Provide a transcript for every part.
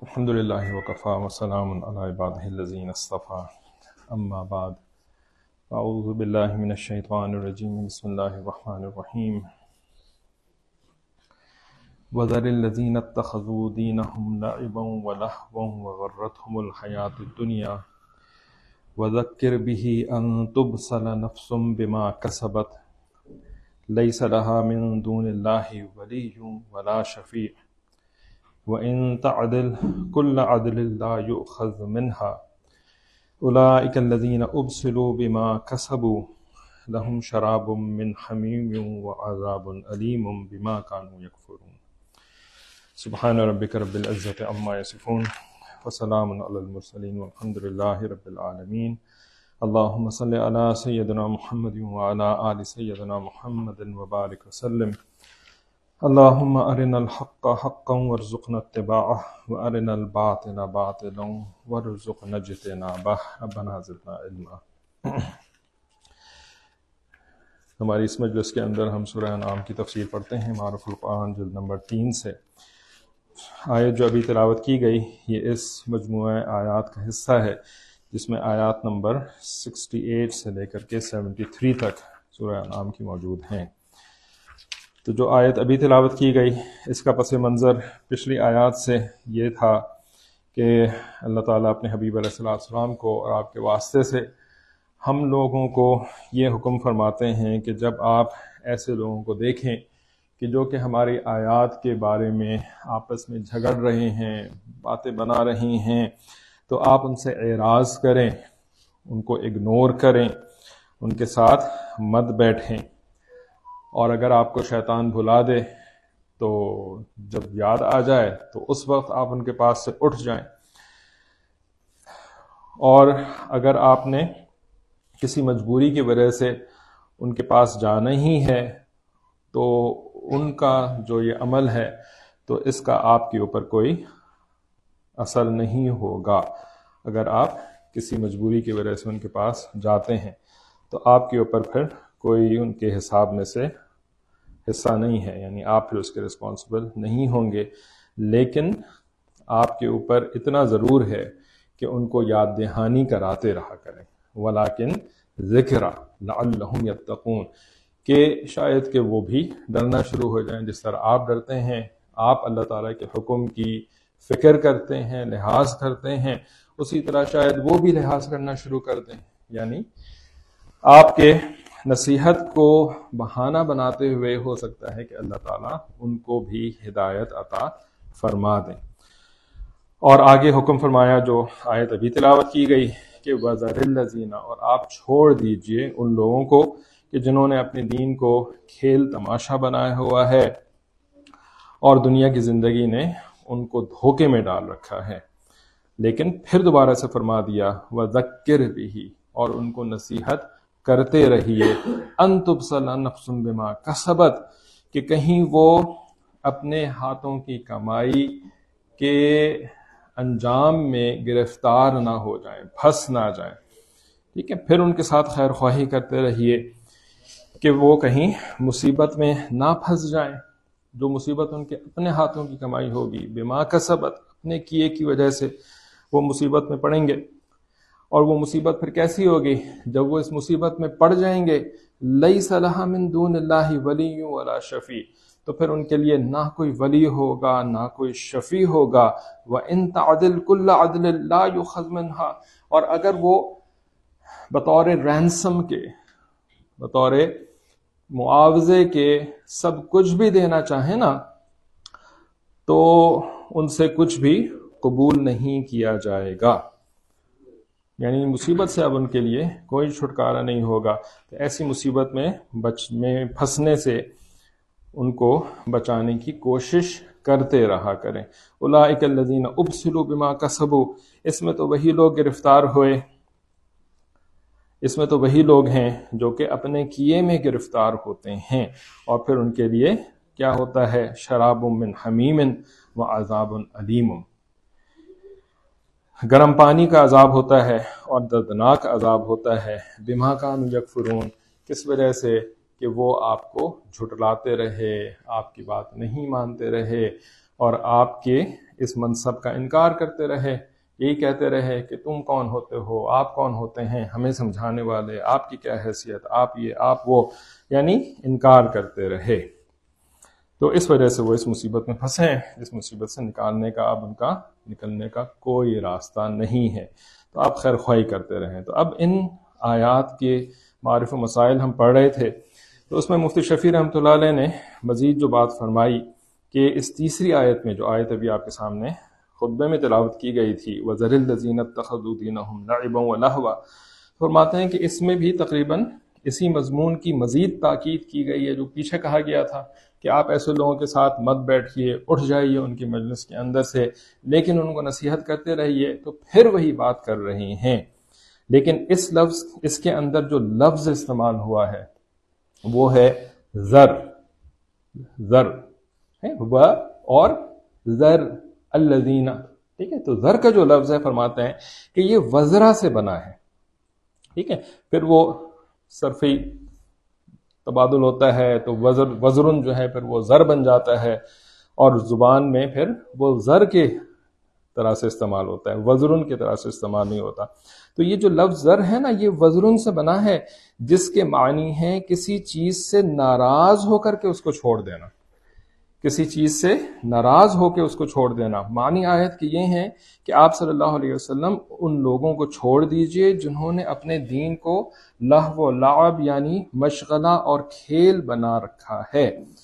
الحمد لله وكفى وسلام على عباده الذين اصطفى اما بعد اعوذ بالله من الشيطان الرجيم بسم الله الرحمن الرحيم وذر الذين اتخذوا دينهم لعبا ولهوا وغرتهم الحياة الدنيا وذكر به ان تبصل نفس بما كسبت ليس لها من دون الله ولي ولا شفيع وَإِن تَعْدِلْ كُلَّ عَدْلٍ لَا يُؤْخَذْ مِنْهَا أُولَئِكَ الَّذِينَ أُبْصِلُوا بِمَا كَسَبُوا لَهُمْ شَرَابٌ مِّنْ حَمِيمٍ وَعَذَابٌ أَلِيمٌ بِمَا كَانُوا يَكْفُرُونَ سبحان ربك رب العزة عما يصفون وسلام على المرسلين والحمد لله رب العالمين اللهم صل على سيدنا محمد وعلى آل سيدنا محمد وبارك وسلم اللهم أرنا الحق حقا وارزقنا اتباعه وأرنا الباطل باطلا وارزقنا اجتنابه ربنا زدنا علما۔ ہماری اس مجلس کے اندر ہم سورہ انعام کی تفسیر پڑھتے ہیں معرف القرآن جلد نمبر 3 سے۔ آیت جو ابھی تلاوت کی گئی یہ اس مجموعہ آیات کا حصہ ہے جس میں آیات نمبر 68 سے لے کر کے 73 تک سورہ انعام کی موجود ہیں۔ تو جو آیت ابھی تلاوت کی گئی اس کا پس منظر پچھلی آیات سے یہ تھا کہ اللہ تعالیٰ اپنے حبیب علیہ السلام کو اور آپ کے واسطے سے ہم لوگوں کو یہ حکم فرماتے ہیں کہ جب آپ ایسے لوگوں کو دیکھیں کہ جو کہ ہماری آیات کے بارے میں آپس میں جھگڑ رہے ہیں، باتیں بنا رہی ہیں، تو آپ ان سے اعراض کریں، ان کو اگنور کریں، ان کے ساتھ مت بیٹھیں، اور اگر آپ کو شیطان بھلا دے تو جب یاد آ جائے تو اس وقت آپ ان کے پاس سے اٹھ جائیں، اور اگر آپ نے کسی مجبوری کی وجہ سے ان کے پاس جانا ہی ہے تو ان کا جو یہ عمل ہے تو اس کا آپ کے اوپر کوئی اثر نہیں ہوگا۔ اگر آپ کسی مجبوری کی وجہ سے ان کے پاس جاتے ہیں تو آپ کے اوپر پھر کوئی ان کے حساب میں سے حصہ نہیں ہے، یعنی آپ پھر اس کے رسپانسبل نہیں ہوں گے، لیکن آپ کے اوپر اتنا ضرور ہے کہ ان کو یاد دہانی کراتے رہا کریں، ولیکن ذکرہ لعلہم یتقون، کہ شاید کہ وہ بھی ڈرنا شروع ہو جائیں جس طرح آپ ڈرتے ہیں، آپ اللہ تعالیٰ کے حکم کی فکر کرتے ہیں، لحاظ کرتے ہیں، اسی طرح شاید وہ بھی لحاظ کرنا شروع کر دیں، یعنی آپ کے نصیحت کو بہانہ بناتے ہوئے ہو سکتا ہے کہ اللہ تعالیٰ ان کو بھی ہدایت عطا فرما دیں۔ اور آگے حکم فرمایا جو آیت ابھی تلاوت کی گئی کہ وَذَرِ الَّذِينَ، اور آپ چھوڑ دیجئے ان لوگوں کو کہ جنہوں نے اپنے دین کو کھیل تماشا بنایا ہوا ہے اور دنیا کی زندگی نے ان کو دھوکے میں ڈال رکھا ہے، لیکن پھر دوبارہ سے فرما دیا وَذَكِّرْ بِهِ، اور ان کو نصیحت کرتے رہیے، ان تبصل نفس بما کسبت، کہ کہیں وہ اپنے ہاتھوں کی کمائی کے انجام میں گرفتار نہ ہو جائیں، پھنس نہ جائیں، ٹھیک ہے۔ پھر ان کے ساتھ خیر خواہی کرتے رہیے کہ وہ کہیں مصیبت میں نہ پھنس جائیں، جو مصیبت ان کے اپنے ہاتھوں کی کمائی ہوگی، بما کسبت، اپنے کیے کی وجہ سے وہ مصیبت میں پڑیں گے، اور وہ مصیبت پھر کیسی ہوگی؟ جب وہ اس مصیبت میں پڑ جائیں گے، لیس لہا من دون اللہ ولی ولا شفیع، تو پھر ان کے لیے نہ کوئی ولی ہوگا نہ کوئی شفیع ہوگا، وَإِن تَعْدِلْ كُلَّ عَدْلٍ لَا يُؤْخَذْ مِنْهَا، اور اگر وہ بطور رینسم کے، بطور معاوضے کے سب کچھ بھی دینا چاہیں نا تو ان سے کچھ بھی قبول نہیں کیا جائے گا، یعنی مصیبت سے اب ان کے لیے کوئی چھٹکارا نہیں ہوگا۔ تو ایسی مصیبت میں پھنسنے سے ان کو بچانے کی کوشش کرتے رہا کریں۔ اولئک الذین ابصلوا بما کسبوا، اس میں تو وہی لوگ گرفتار ہوئے، اس میں تو وہی لوگ ہیں جو کہ اپنے کیے میں گرفتار ہوتے ہیں، اور پھر ان کے لیے کیا ہوتا ہے؟ شراب من حمیم وعذاب علیم، گرم پانی کا عذاب ہوتا ہے اور دردناک عذاب ہوتا ہے، بما کانوا یکفرون، کس وجہ سے کہ وہ آپ کو جھٹلاتے رہے، آپ کی بات نہیں مانتے رہے، اور آپ کے اس منصب کا انکار کرتے رہے، یہی کہتے رہے کہ تم کون ہوتے ہو، آپ کون ہوتے ہیں ہمیں سمجھانے والے، آپ کی کیا حیثیت، آپ یہ آپ وہ، یعنی انکار کرتے رہے۔ تو اس وجہ سے وہ اس مصیبت میں پھنسے ہیں، اس مصیبت سے نکالنے کا اب ان کا نکلنے کا کوئی راستہ نہیں ہے، تو آپ خیر خواہی کرتے رہیں۔ تو اب ان آیات کے معارف و مسائل ہم پڑھ رہے تھے، تو اس میں مفتی شفیع رحمۃ اللہ علیہ نے مزید جو بات فرمائی کہ اس تیسری آیت میں، جو آیت ابھی آپ کے سامنے خطبے میں تلاوت کی گئی تھی، وَذَرِ الَّذِينَ اتَّخَذُوا دِينَهُمْ لَعِبًا وَلَهْوًا، فرماتے ہیں کہ اس میں بھی تقریباً اسی مضمون کی مزید تاکید کی گئی ہے جو پیچھے کہا گیا تھا کہ آپ ایسے لوگوں کے ساتھ مت بیٹھیے، اٹھ جائیے ان کی مجلس کے اندر سے، لیکن ان کو نصیحت کرتے رہیے، تو پھر وہی بات کر رہی ہیں۔ لیکن اس کے اندر جو لفظ استعمال ہوا ہے وہ ہے ذر اور ذر الذین، ٹھیک ہے؟ تو ذر کا جو لفظ ہے فرماتے ہیں کہ یہ وزرہ سے بنا ہے، ٹھیک ہے؟ پھر وہ صرفی تبادل ہوتا ہے تو وزرن جو ہے پھر وہ ذر بن جاتا ہے، اور زبان میں پھر وہ ذر کے طرح سے استعمال ہوتا ہے، وزرن کی طرح سے استعمال نہیں ہوتا۔ تو یہ جو لفظ ذر ہے نا، یہ وزرن سے بنا ہے، جس کے معنی ہے کسی چیز سے ناراض ہو کر کے اس کو چھوڑ دینا، کسی چیز سے ناراض ہو کے اس کو چھوڑ دینا۔ معنی آیت کی یہ ہیں کہ آپ صلی اللہ علیہ وسلم ان لوگوں کو چھوڑ دیجئے جنہوں نے اپنے دین کو لہو و لعب یعنی مشغلہ اور کھیل بنا رکھا ہے۔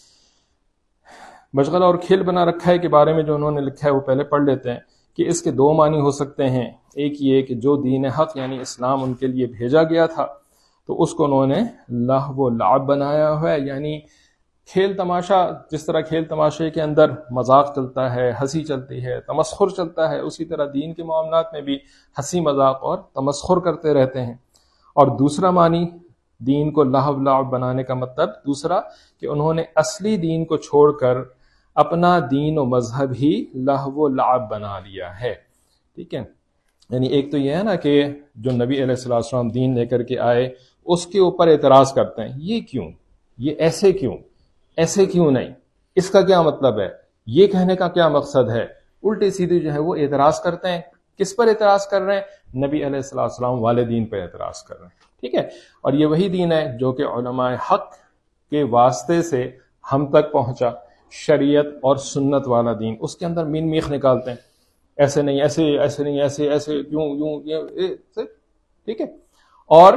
مشغلہ اور کھیل بنا رکھا ہے کے بارے میں جو انہوں نے لکھا ہے وہ پہلے پڑھ لیتے ہیں کہ اس کے دو معنی ہو سکتے ہیں۔ ایک یہ کہ جو دین حق یعنی اسلام ان کے لیے بھیجا گیا تھا تو اس کو انہوں نے لہو و لعب بنایا ہوا ہے، یعنی کھیل تماشا، جس طرح کھیل تماشے کے اندر مذاق چلتا ہے، ہنسی چلتی ہے، تمسخر چلتا ہے، اسی طرح دین کے معاملات میں بھی ہنسی مذاق اور تمسخر کرتے رہتے ہیں۔ اور دوسرا معنی دین کو لہو لعب بنانے کا مطلب دوسرا کہ انہوں نے اصلی دین کو چھوڑ کر اپنا دین و مذہب ہی لہو و لعب بنا لیا ہے، ٹھیک ہے؟ یعنی ایک تو یہ ہے نا کہ جو نبی علیہ السلام دین لے کر کے آئے اس کے اوپر اعتراض کرتے ہیں، یہ کیوں، یہ ایسے کیوں، ایسے کیوں نہیں، اس کا کیا مطلب ہے، یہ کہنے کا کیا مقصد ہے، الٹی سیدھی جو ہے وہ اعتراض کرتے ہیں۔ کس پر اعتراض کر رہے ہیں؟ نبی علیہ السلام والے دین پر اعتراض کر رہے ہیں، ٹھیک ہے؟ اور یہ وہی دین ہے جو کہ علماء حق کے واسطے سے ہم تک پہنچا، شریعت اور سنت والا دین۔ اس کے اندر مین میخ نکالتے ہیں، ایسے نہیں، ایسے ایسے نہیں، ایسے ایسے، یوں یہ، ٹھیک ہے؟ اور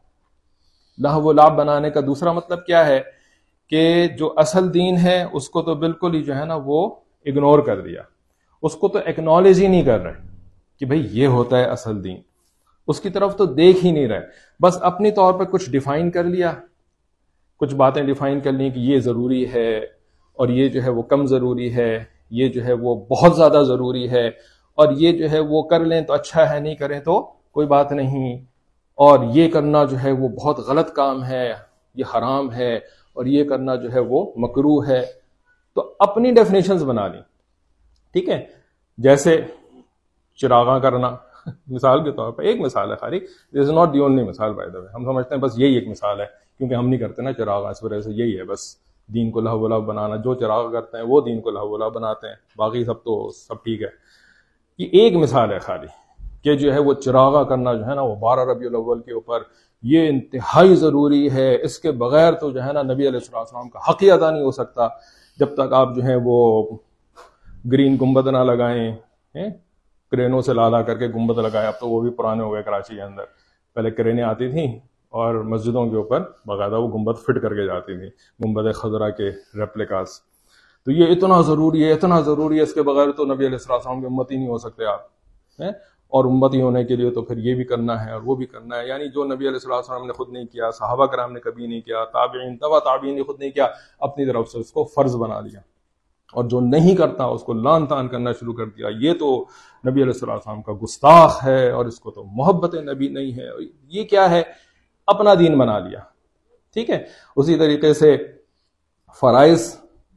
لہو و لعب بنانے کا دوسرا مطلب کیا ہے کہ جو اصل دین ہے اس کو تو بالکل ہی جو ہے نا وہ اگنور کر دیا، اس کو تو ایکنالج ہی نہیں کر رہے کہ بھئی یہ ہوتا ہے اصل دین، اس کی طرف تو دیکھ ہی نہیں رہے، بس اپنی طور پر کچھ ڈیفائن کر لیا، کچھ باتیں ڈیفائن کر لی کہ یہ ضروری ہے اور یہ جو ہے وہ کم ضروری ہے، یہ جو ہے وہ بہت زیادہ ضروری ہے، اور یہ جو ہے وہ کر لیں تو اچھا ہے، نہیں کریں تو کوئی بات نہیں، اور یہ کرنا جو ہے وہ بہت غلط کام ہے، یہ حرام ہے، اور یہ کرنا جو ہے وہ مکروہ ہے۔ تو اپنی ڈیفینیشنز بنا لی، ٹھیک ہے؟ جیسے چراغاں کرنا، مثال کے طور پر ایک مثال ہے خالی، this is not the only مثال بائی دا وے، ہم سمجھتے ہیں بس یہی ایک مثال ہے کیونکہ ہم نہیں کرتے نا چراغاں، اس وجہ سے یہی ہے بس دین کو لہو و لعب بنانا، جو چراغ کرتے ہیں وہ دین کو لہو و لعب بناتے ہیں، باقی سب تو سب ٹھیک ہے۔ یہ ایک مثال ہے خالی کہ جو ہے وہ چراغاں کرنا جو ہے نا وہ 12 ربیع الاول کے اوپر یہ انتہائی ضروری ہے، اس کے بغیر تو جو ہے نا نبی علیہ السلام کا حق ہی ادا نہیں ہو سکتا، جب تک آپ جو ہے وہ گرین گنبد نہ لگائیں، کرینوں سے لا کر کے گنبد لگائیں۔ اب تو وہ بھی پرانے ہو گئے کراچی کے اندر، پہلے کرینیں آتی تھیں اور مسجدوں کے اوپر باقاعدہ وہ گنبد فٹ کر کے جاتی تھی، گنبد خضرا کے ریپلیکاس۔ تو یہ اتنا ضروری ہے، اتنا ضروری ہے، اس کے بغیر تو نبی علیہ السلام کے امتی نہیں ہو سکتے آپ، اور امتی ہونے کے لیے تو پھر یہ بھی کرنا ہے اور وہ بھی کرنا ہے، یعنی جو نبی علیہ السلام نے خود نہیں کیا، صحابہ کرام نے کبھی نہیں کیا، تابعین تبع تابعین نے خود نہیں کیا، اپنی طرف سے اس کو فرض بنا لیا، اور جو نہیں کرتا اس کو لعن طعن کرنا شروع کر دیا، یہ تو نبی علیہ السلام کا گستاخ ہے اور اس کو تو محبت نبی نہیں ہے، یہ کیا ہے، اپنا دین بنا لیا، ٹھیک ہے؟ اسی طریقے سے فرائض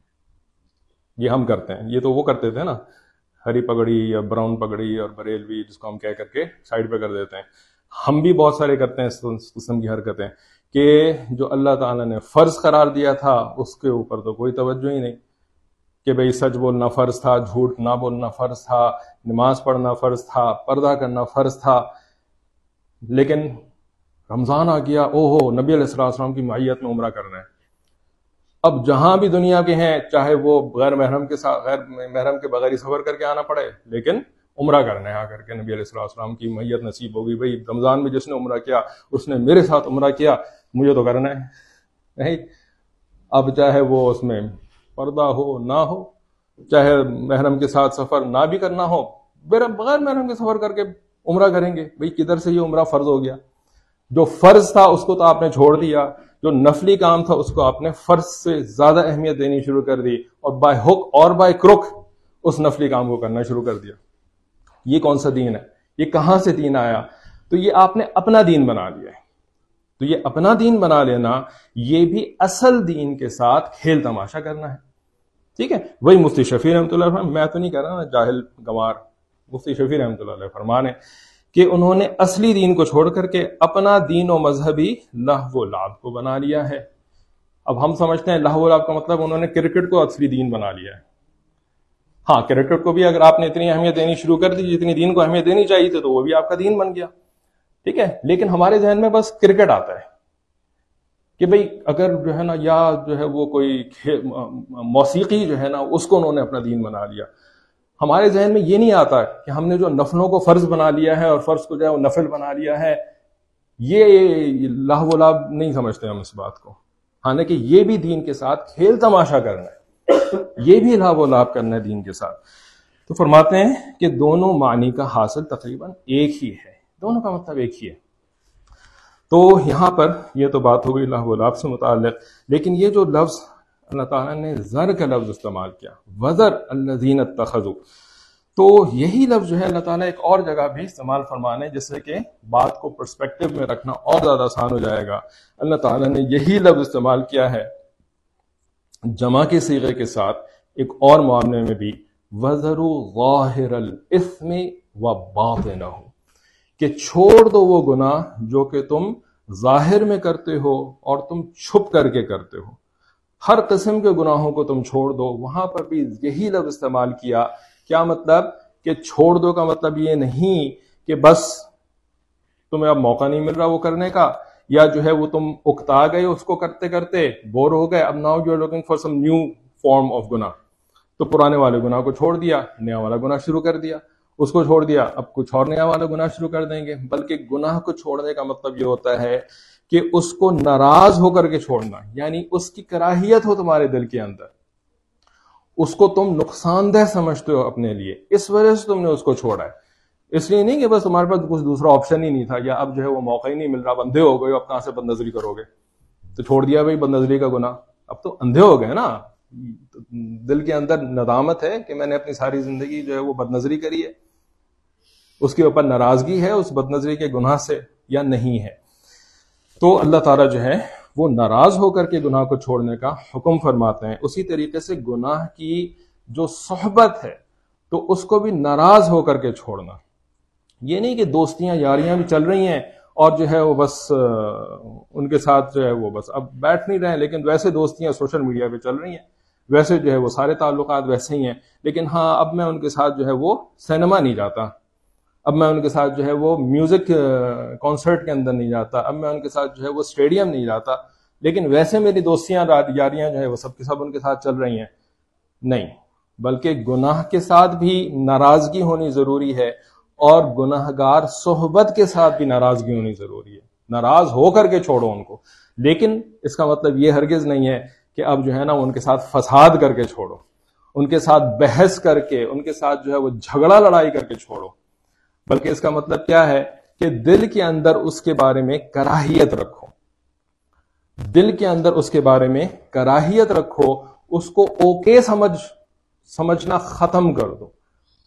یہ ہم کرتے ہیں، یہ تو وہ کرتے تھے نا، ہری پگڑی یا براؤن پگڑی اور بریلوی جس کو ہم کہہ کر کے سائڈ پہ کر دیتے ہیں، ہم بھی بہت سارے کرتے ہیں اس قسم کی حرکتیں کہ جو اللہ تعالیٰ نے فرض قرار دیا تھا اس کے اوپر تو کوئی توجہ ہی نہیں، کہ بھئی سچ بولنا فرض تھا، جھوٹ نہ بولنا فرض تھا، نماز پڑھنا فرض تھا، پردہ کرنا فرض تھا، لیکن رمضان آ گیا، او ہو نبی علیہ السلام کی معیت میں عمرہ کرنا ہے. اب جہاں بھی دنیا کے ہیں، چاہے وہ غیر محرم کے ساتھ، غیر محرم کے بغیر ہی سفر کر کے آنا پڑے، لیکن عمرہ کرنا ہے آ کر کے. نبی علیہ السلام کی معیت نصیب ہوگی، بھئی رمضان میں جس نے عمرہ کیا اس نے میرے ساتھ عمرہ کیا، مجھے تو کرنا ہے. اب چاہے وہ اس میں پردہ ہو نہ ہو، چاہے محرم کے ساتھ سفر نہ بھی کرنا ہو، بغیر محرم کے سفر کر کے عمرہ کریں گے. بھئی کدھر سے یہ عمرہ فرض ہو گیا؟ جو فرض تھا اس کو تو آپ نے چھوڑ دیا، جو نفلی کام تھا اس کو آپ نے فرض سے زیادہ اہمیت دینی شروع کر دی، اور بائی ہک اور بائی کروک اس نفلی کام کو کرنا شروع کر دیا. یہ کون سا دین ہے؟ یہ کہاں سے دین آیا؟ تو یہ آپ نے اپنا دین بنا لیا ہے. تو یہ اپنا دین بنا لینا، یہ بھی اصل دین کے ساتھ کھیل تماشا کرنا ہے. ٹھیک ہے، وہی مفتی شفیع رحمۃ اللہ علیہ، میں تو نہیں کہہ رہا نا جاہل گوار، مفتی شفیع رحمۃ اللہ علیہ فرمانے کہ انہوں نے اصلی دین کو چھوڑ کر کے اپنا دین و مذہبی لہو و لعب کو بنا لیا ہے. اب ہم سمجھتے ہیں لہو و لعب کا مطلب انہوں نے کرکٹ کو اصلی دین بنا لیا ہے. ہاں، کرکٹ کو بھی اگر آپ نے اتنی اہمیت دینی شروع کر دی جتنی دین کو اہمیت دینی چاہیے تھی، تو وہ بھی آپ کا دین بن گیا. ٹھیک ہے، لیکن ہمارے ذہن میں بس کرکٹ آتا ہے کہ بھئی اگر جو ہے نا، یا جو ہے وہ کوئی موسیقی جو ہے نا اس کو انہوں نے اپنا دین بنا لیا. ہمارے ذہن میں یہ نہیں آتا کہ ہم نے جو نفلوں کو فرض بنا لیا ہے اور فرض کو جو ہے وہ نفل بنا لیا ہے. یہ لہو و لعب نہیں سمجھتے ہم اس بات کو. حالانکہ یہ بھی دین کے ساتھ کھیل تماشا کرنا ہے، یہ بھی لہو و لعب کرنا ہے دین کے ساتھ. تو فرماتے ہیں کہ دونوں معنی کا حاصل تقریباً ایک ہی ہے، دونوں کا مطلب ایک ہی ہے. تو یہاں پر یہ تو بات ہو گئی لہو و لعب سے متعلق، لیکن یہ جو لفظ اللہ تعالیٰ نے زر کا لفظ استعمال کیا، وَذَرْ الَّذِينَ اتَّخَذُوا، تو یہی لفظ جو ہے اللہ تعالیٰ ایک اور جگہ بھی استعمال فرمانے، جس سے کہ بات کو پرسپیکٹو میں رکھنا اور زیادہ آسان ہو جائے گا. اللہ تعالیٰ نے یہی لفظ استعمال کیا ہے جمع کے صیغے کے ساتھ ایک اور معاملے میں بھی، وَذَرُوا ظَاهِرَ الْإِثْمِ وَبَاطِنَهُ، کہ چھوڑ دو وہ گناہ جو کہ تم ظاہر میں کرتے ہو اور تم چھپ کر کے کرتے ہو. ہر قسم کے گناہوں کو تم چھوڑ دو. وہاں پر بھی یہی لفظ استعمال کیا. کیا مطلب؟ کہ چھوڑ دو کا مطلب یہ نہیں کہ بس تمہیں اب موقع نہیں مل رہا وہ کرنے کا، یا جو ہے وہ تم اکتا گئے اس کو کرتے کرتے بور ہو گئے، اب now you are looking for some new form of گناہ، تو پرانے والے گناہ کو چھوڑ دیا، نیا والا گناہ شروع کر دیا، اس کو چھوڑ دیا، اب کچھ اور نیا والا گناہ شروع کر دیں گے. بلکہ گناہ کو چھوڑنے کا مطلب یہ ہوتا ہے کہ اس کو ناراض ہو کر کے چھوڑنا، یعنی اس کی کراہیت ہو تمہارے دل کے اندر، اس کو تم نقصان دہ سمجھتے ہو اپنے لیے، اس وجہ سے تم نے اس کو چھوڑا ہے. اس لیے نہیں کہ بس تمہارے پاس کچھ دوسرا آپشن ہی نہیں تھا، یا اب جو ہے وہ موقع ہی نہیں مل رہا، اندھے ہو گئے، اب کہاں سے بد نظری کرو گے، تو چھوڑ دیا بھائی بد نظری کا گناہ. اب تو اندھے ہو گئے نا، دل کے اندر ندامت ہے کہ میں نے اپنی ساری زندگی جو ہے وہ بد نظری کری ہے، اس کے اوپر ناراضگی ہے اس بد نظری کے گناہ سے یا نہیں ہے. تو اللہ تعالیٰ جو ہے وہ ناراض ہو کر کے گناہ کو چھوڑنے کا حکم فرماتے ہیں. اسی طریقے سے گناہ کی جو صحبت ہے تو اس کو بھی ناراض ہو کر کے چھوڑنا. یہ نہیں کہ دوستیاں یاریاں بھی چل رہی ہیں اور جو ہے وہ بس ان کے ساتھ جو ہے وہ بس اب بیٹھ نہیں رہے، لیکن ویسے دوستیاں سوشل میڈیا پہ چل رہی ہیں، ویسے جو ہے وہ سارے تعلقات ویسے ہی ہیں، لیکن ہاں اب میں ان کے ساتھ جو ہے وہ سینما نہیں جاتا، اب میں ان کے ساتھ جو ہے وہ میوزک کانسرٹ کے اندر نہیں جاتا، اب میں ان کے ساتھ جو ہے وہ اسٹیڈیم نہیں جاتا، لیکن ویسے میری دوستیاں یاریاں جو ہے وہ سب کے سب ان کے ساتھ چل رہی ہیں. نہیں، بلکہ گناہ کے ساتھ بھی ناراضگی ہونی ضروری ہے، اور گناہ گار صحبت کے ساتھ بھی ناراضگی ہونی ضروری ہے. ناراض ہو کر کے چھوڑو ان کو، لیکن اس کا مطلب یہ ہرگز نہیں ہے کہ اب جو ہے نا ان کے ساتھ فساد کر کے چھوڑو، ان کے ساتھ بحث کر کے، ان کے ساتھ جو ہے وہ جھگڑا لڑائی کر کے چھوڑو. بلکہ اس کا مطلب کیا ہے کہ دل کے اندر اس کے بارے میں کراہیت رکھو، دل کے اندر اس کے بارے میں کراہیت رکھو، اس کو اوکے سمجھنا ختم کر دو،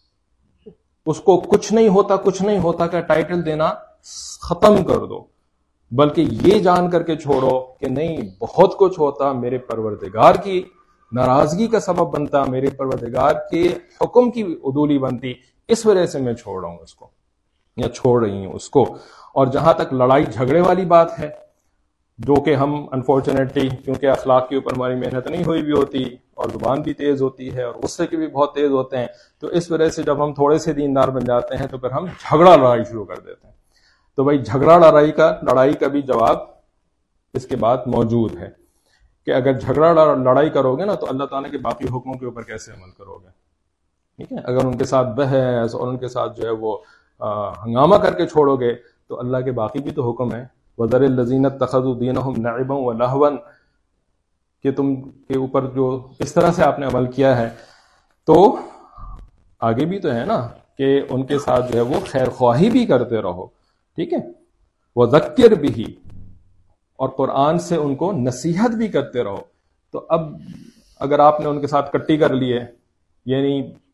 اس کو کچھ نہیں ہوتا کا ٹائٹل دینا ختم کر دو، بلکہ یہ جان کر کے چھوڑو کہ نہیں، بہت کچھ ہوتا، میرے پروردگار کی ناراضگی کا سبب بنتا، میرے پروردگار کے حکم کی عدولی بنتی، اس وجہ سے میں چھوڑ رہا ہوں اس کو یا چھوڑ رہی ہوں اس کو. اور جہاں تک لڑائی جھگڑے والی بات ہے جو کہ ہم انفارچونیٹلی کیونکہ اخلاق کے اوپر ہماری محنت نہیں ہوئی بھی ہوتی اور زبان بھی تیز ہوتی ہے اور غصے کے بھی بہت تیز ہوتے ہیں، تو اس وجہ سے جب ہم تھوڑے سے دیندار بن جاتے ہیں تو پھر ہم جھگڑا لڑائی شروع کر دیتے ہیں. تو بھائی جھگڑا لڑائی کا بھی جواب اس کے بعد موجود ہے کہ اگر جھگڑا لڑائی کرو گے نا تو اللہ تعالیٰ کے باقی حکموں کے اوپر کیسے عمل کرو گے؟ ٹھیک ہے، اگر ان کے ساتھ بحث اور ان کے ساتھ جو ہے وہ ہنگامہ کر کے چھوڑو گے تو اللہ کے باقی بھی تو حکم ہے، وَذَرِ الَّذِينَ اتَّخَذُوا دِينَهُمْ لَعِبًا وَلَهْوًا، کہ تم کے اوپر جو اس طرح سے آپ نے عمل کیا ہے. تو آگے بھی تو ہے نا کہ ان کے ساتھ جو ہے وہ خیر خواہی بھی کرتے رہو. ٹھیک ہے، وَذَكِّرْ بِهِ، اور قرآن سے ان کو نصیحت بھی کرتے رہو. تو اب اگر آپ نے ان کے ساتھ کٹی کر لی ہے، یعنی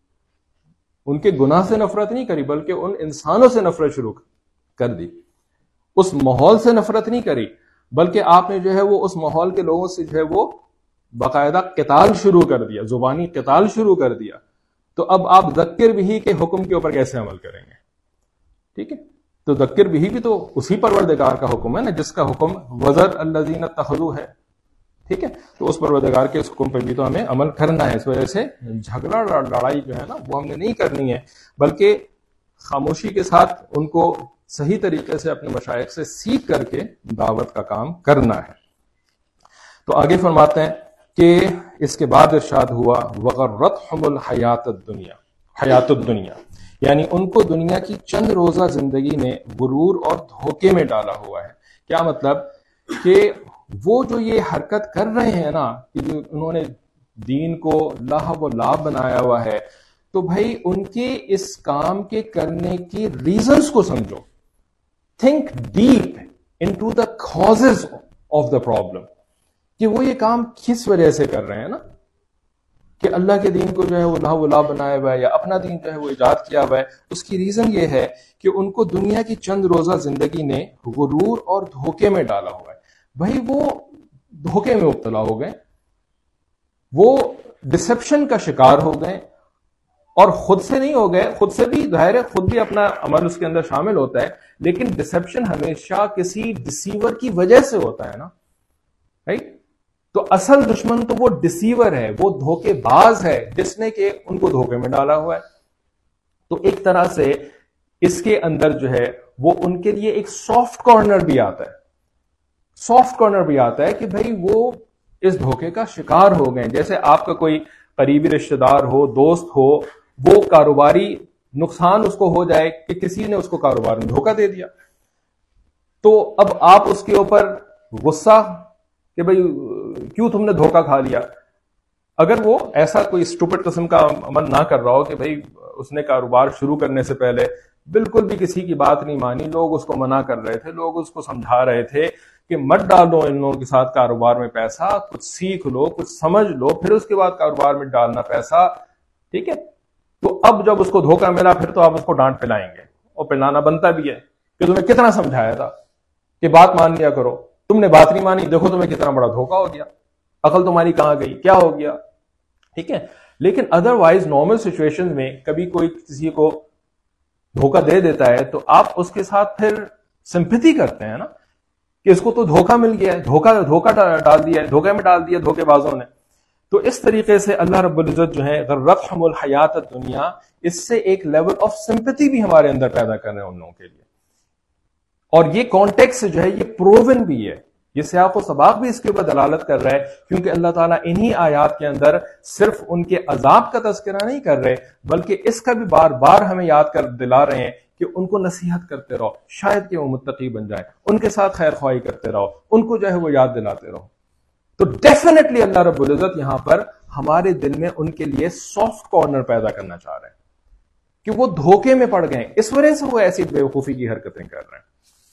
ان کے گناہ سے نفرت نہیں کری بلکہ ان انسانوں سے نفرت شروع کر دی، اس ماحول سے نفرت نہیں کری بلکہ آپ نے جو ہے وہ اس ماحول کے لوگوں سے جو ہے وہ باقاعدہ قتال شروع کر دیا، زبانی قتال شروع کر دیا. تو اب آپ ذکر بھی کے حکم کے اوپر کیسے عمل کریں گے؟ ٹھیک ہے، تو ذکر بھی تو اسی پروردگار کا حکم ہے نا جس کا حکم وَذَرِ الَّذِينَ اتَّخَذُوا ہے. ٹھیک ہے، تو اس پروردگار کے اس حکم پہ بھی تو ہمیں عمل کرنا ہے. اس وجہ سے جھگڑا لڑائی جو ہے نا وہ ہم نے نہیں کرنی ہے بلکہ خاموشی کے ساتھ ان کو صحیح طریقے سے اپنے مشائخ سے سیکھ کر کے دعوت کا کام کرنا ہے. تو آگے فرماتے ہیں کہ اس کے بعد ارشاد ہوا وَغَرَّتْهُمُ حیات الدنیا، یعنی ان کو دنیا کی چند روزہ زندگی نے غرور اور دھوکے میں ڈالا ہوا ہے. کیا مطلب کہ وہ جو یہ حرکت کر رہے ہیں نا کہ جو انہوں نے دین کو لہو و لعب بنایا ہوا ہے، تو بھائی ان کے اس کام کے کرنے کی ریزنز کو سمجھو. Think deep into the causes of the problem کہ وہ یہ کام کس وجہ سے کر رہے ہیں نا، کہ اللہ کے دین کو جو ہے وہ لہو و لعب بنایا ہوا ہے یا اپنا دین جو ہے وہ ایجاد کیا ہوا ہے. اس کی ریزن یہ ہے کہ ان کو دنیا کی چند روزہ زندگی نے غرور اور دھوکے میں ڈالا ہوا ہے. بھائی وہ دھوکے میں مبتلا ہو گئے، وہ ڈسپشن کا شکار ہو گئے، اور خود سے نہیں ہو گئے، خود سے بھی ظاہر ہے خود بھی اپنا عمل اس کے اندر شامل ہوتا ہے، لیکن ڈسپشن ہمیشہ کسی ڈسیور کی وجہ سے ہوتا ہے نا، رائٹ؟ تو اصل دشمن تو وہ ڈسیور ہے، وہ دھوکے باز ہے جس نے کہ ان کو دھوکے میں ڈالا ہوا ہے. تو ایک طرح سے اس کے اندر جو ہے وہ ان کے لیے ایک سافٹ کارنر بھی آتا ہے، سافٹ کارنر بھی آتا ہے کہ بھائی وہ اس دھوکے کا شکار ہو گئے. جیسے آپ کا کوئی قریبی رشتہ دار ہو، دوست ہو، وہ کاروباری نقصان اس کو ہو جائے کہ کسی نے اس کو کاروبار میں دھوکہ دے دیا، تو اب آپ اس کے اوپر غصہ کہ بھئی کیوں تم نے دھوکہ کھا لیا. اگر وہ ایسا کوئی اسٹوپڈ قسم کا عمل نہ کر رہا ہو کہ بھئی اس نے کاروبار شروع کرنے سے پہلے بالکل بھی کسی کی بات نہیں مانی، لوگ اس کو منع کر رہے تھے، لوگ اس کو سمجھا رہے تھے کہ مت ڈالو ان لوگوں کے ساتھ کاروبار میں پیسہ، کچھ سیکھ لو، کچھ سمجھ لو، پھر اس کے بعد کاروبار میں ڈالنا پیسہ. ٹھیک ہے، تو اب جب اس کو دھوکہ ملا پھر تو آپ اس کو ڈانٹ پلائیں گے، اور پلانا بنتا بھی ہے کہ تمہیں کتنا سمجھایا تھا کہ بات مان لیا کرو، تم نے بات نہیں مانی، دیکھو تمہیں کتنا بڑا دھوکہ ہو گیا، عقل تمہاری کہاں گئی، کیا ہو گیا. ٹھیک ہے، لیکن ادروائز نارمل سچویشن میں کبھی کوئی کسی کو دھوکہ دے دیتا ہے تو آپ اس کے ساتھ پھر سمپیتھی کرتے ہیں نا کہ اس کو تو دھوکہ مل گیا ہے، دھوکہ ڈال دیا ہے، دھوکے میں ڈال دیا دھوکے بازوں نے. تو اس طریقے سے اللہ رب العزت جو ہے غرتہم الحیات الدنیا، اس سے ایک لیول آف سمپیتھی بھی ہمارے اندر پیدا کر رہے ہیں ان لوگوں کے لیے. اور یہ کانٹیکس جو ہے یہ پروون بھی ہے، یہ سیاق و سباق بھی اس کے اوپر دلالت کر رہا ہے، کیونکہ اللہ تعالیٰ انہی آیات کے اندر صرف ان کے عذاب کا تذکرہ نہیں کر رہے بلکہ اس کا بھی بار بار ہمیں یاد کر دلا رہے ہیں کہ ان کو نصیحت کرتے رہو، شاید کہ وہ متقی بن جائیں، ان کے ساتھ خیر خواہی کرتے رہو، ان کو جو ہے وہ یاد دلاتے رہو. تو ڈیفینیٹلی اللہ رب العزت یہاں پر ہمارے دل میں ان کے لیے سافٹ کارنر پیدا کرنا چاہ رہے ہیں کہ وہ دھوکے میں پڑ گئے، اس وجہ سے وہ ایسی بیوقوفی کی حرکتیں کر رہے ہیں.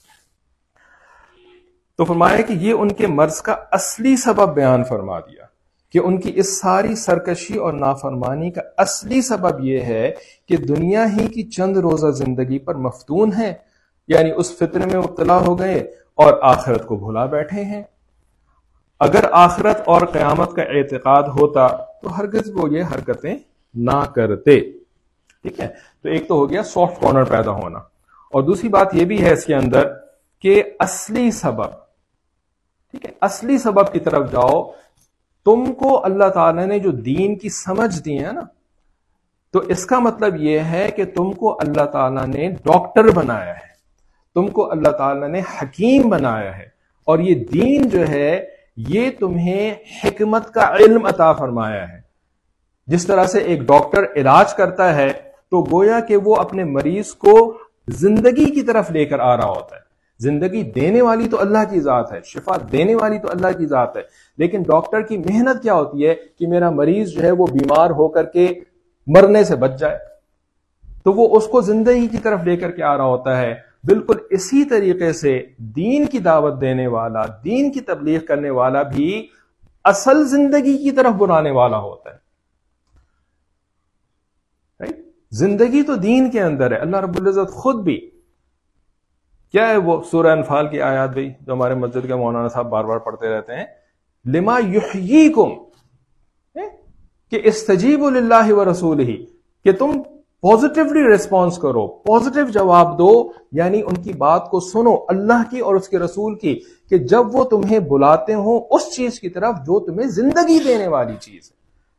تو فرمایا کہ یہ ان کے مرض کا اصلی سبب بیان فرما دیا کہ ان کی اس ساری سرکشی اور نافرمانی کا اصلی سبب یہ ہے کہ دنیا ہی کی چند روزہ زندگی پر مفتون ہیں، یعنی اس فتنے میں مبتلا ہو گئے اور آخرت کو بھلا بیٹھے ہیں. اگر آخرت اور قیامت کا اعتقاد ہوتا تو ہرگز وہ یہ حرکتیں نہ کرتے. ٹھیک ہے، تو ایک تو ہو گیا سافٹ کارنر پیدا ہونا، اور دوسری بات یہ بھی ہے اس کے اندر کہ اصلی سبب، ٹھیک ہے، اصلی سبب کی طرف جاؤ. تم کو اللہ تعالیٰ نے جو دین کی سمجھ دی ہے نا، تو اس کا مطلب یہ ہے کہ تم کو اللہ تعالیٰ نے ڈاکٹر بنایا ہے، تم کو اللہ تعالیٰ نے حکیم بنایا ہے، اور یہ دین جو ہے یہ تمہیں حکمت کا علم عطا فرمایا ہے. جس طرح سے ایک ڈاکٹر علاج کرتا ہے تو گویا کہ وہ اپنے مریض کو زندگی کی طرف لے کر آ رہا ہوتا ہے. زندگی دینے والی تو اللہ کی ذات ہے، شفا دینے والی تو اللہ کی ذات ہے، لیکن ڈاکٹر کی محنت کیا ہوتی ہے کہ میرا مریض جو ہے وہ بیمار ہو کر کے مرنے سے بچ جائے، تو وہ اس کو زندگی کی طرف لے کر کے آ رہا ہوتا ہے. بالکل اسی طریقے سے دین کی دعوت دینے والا، دین کی تبلیغ کرنے والا بھی اصل زندگی کی طرف بلانے والا ہوتا ہے. زندگی تو دین کے اندر ہے. اللہ رب العزت خود بھی کیا ہے، وہ سورہ انفال کی آیات بھی جو ہمارے مسجد کے مولانا صاحب بار بار پڑھتے رہتے ہیں، لما یحییکم، کہ استجیبوا للہ ورسولہ، کہ تم پازیٹیولی ریسپانس کرو، پازیٹیو جواب دو، یعنی ان کی بات کو سنو، اللہ کی اور اس کے رسول کی، کہ جب وہ تمہیں بلاتے ہوں اس چیز کی طرف جو تمہیں زندگی دینے والی چیز ہے.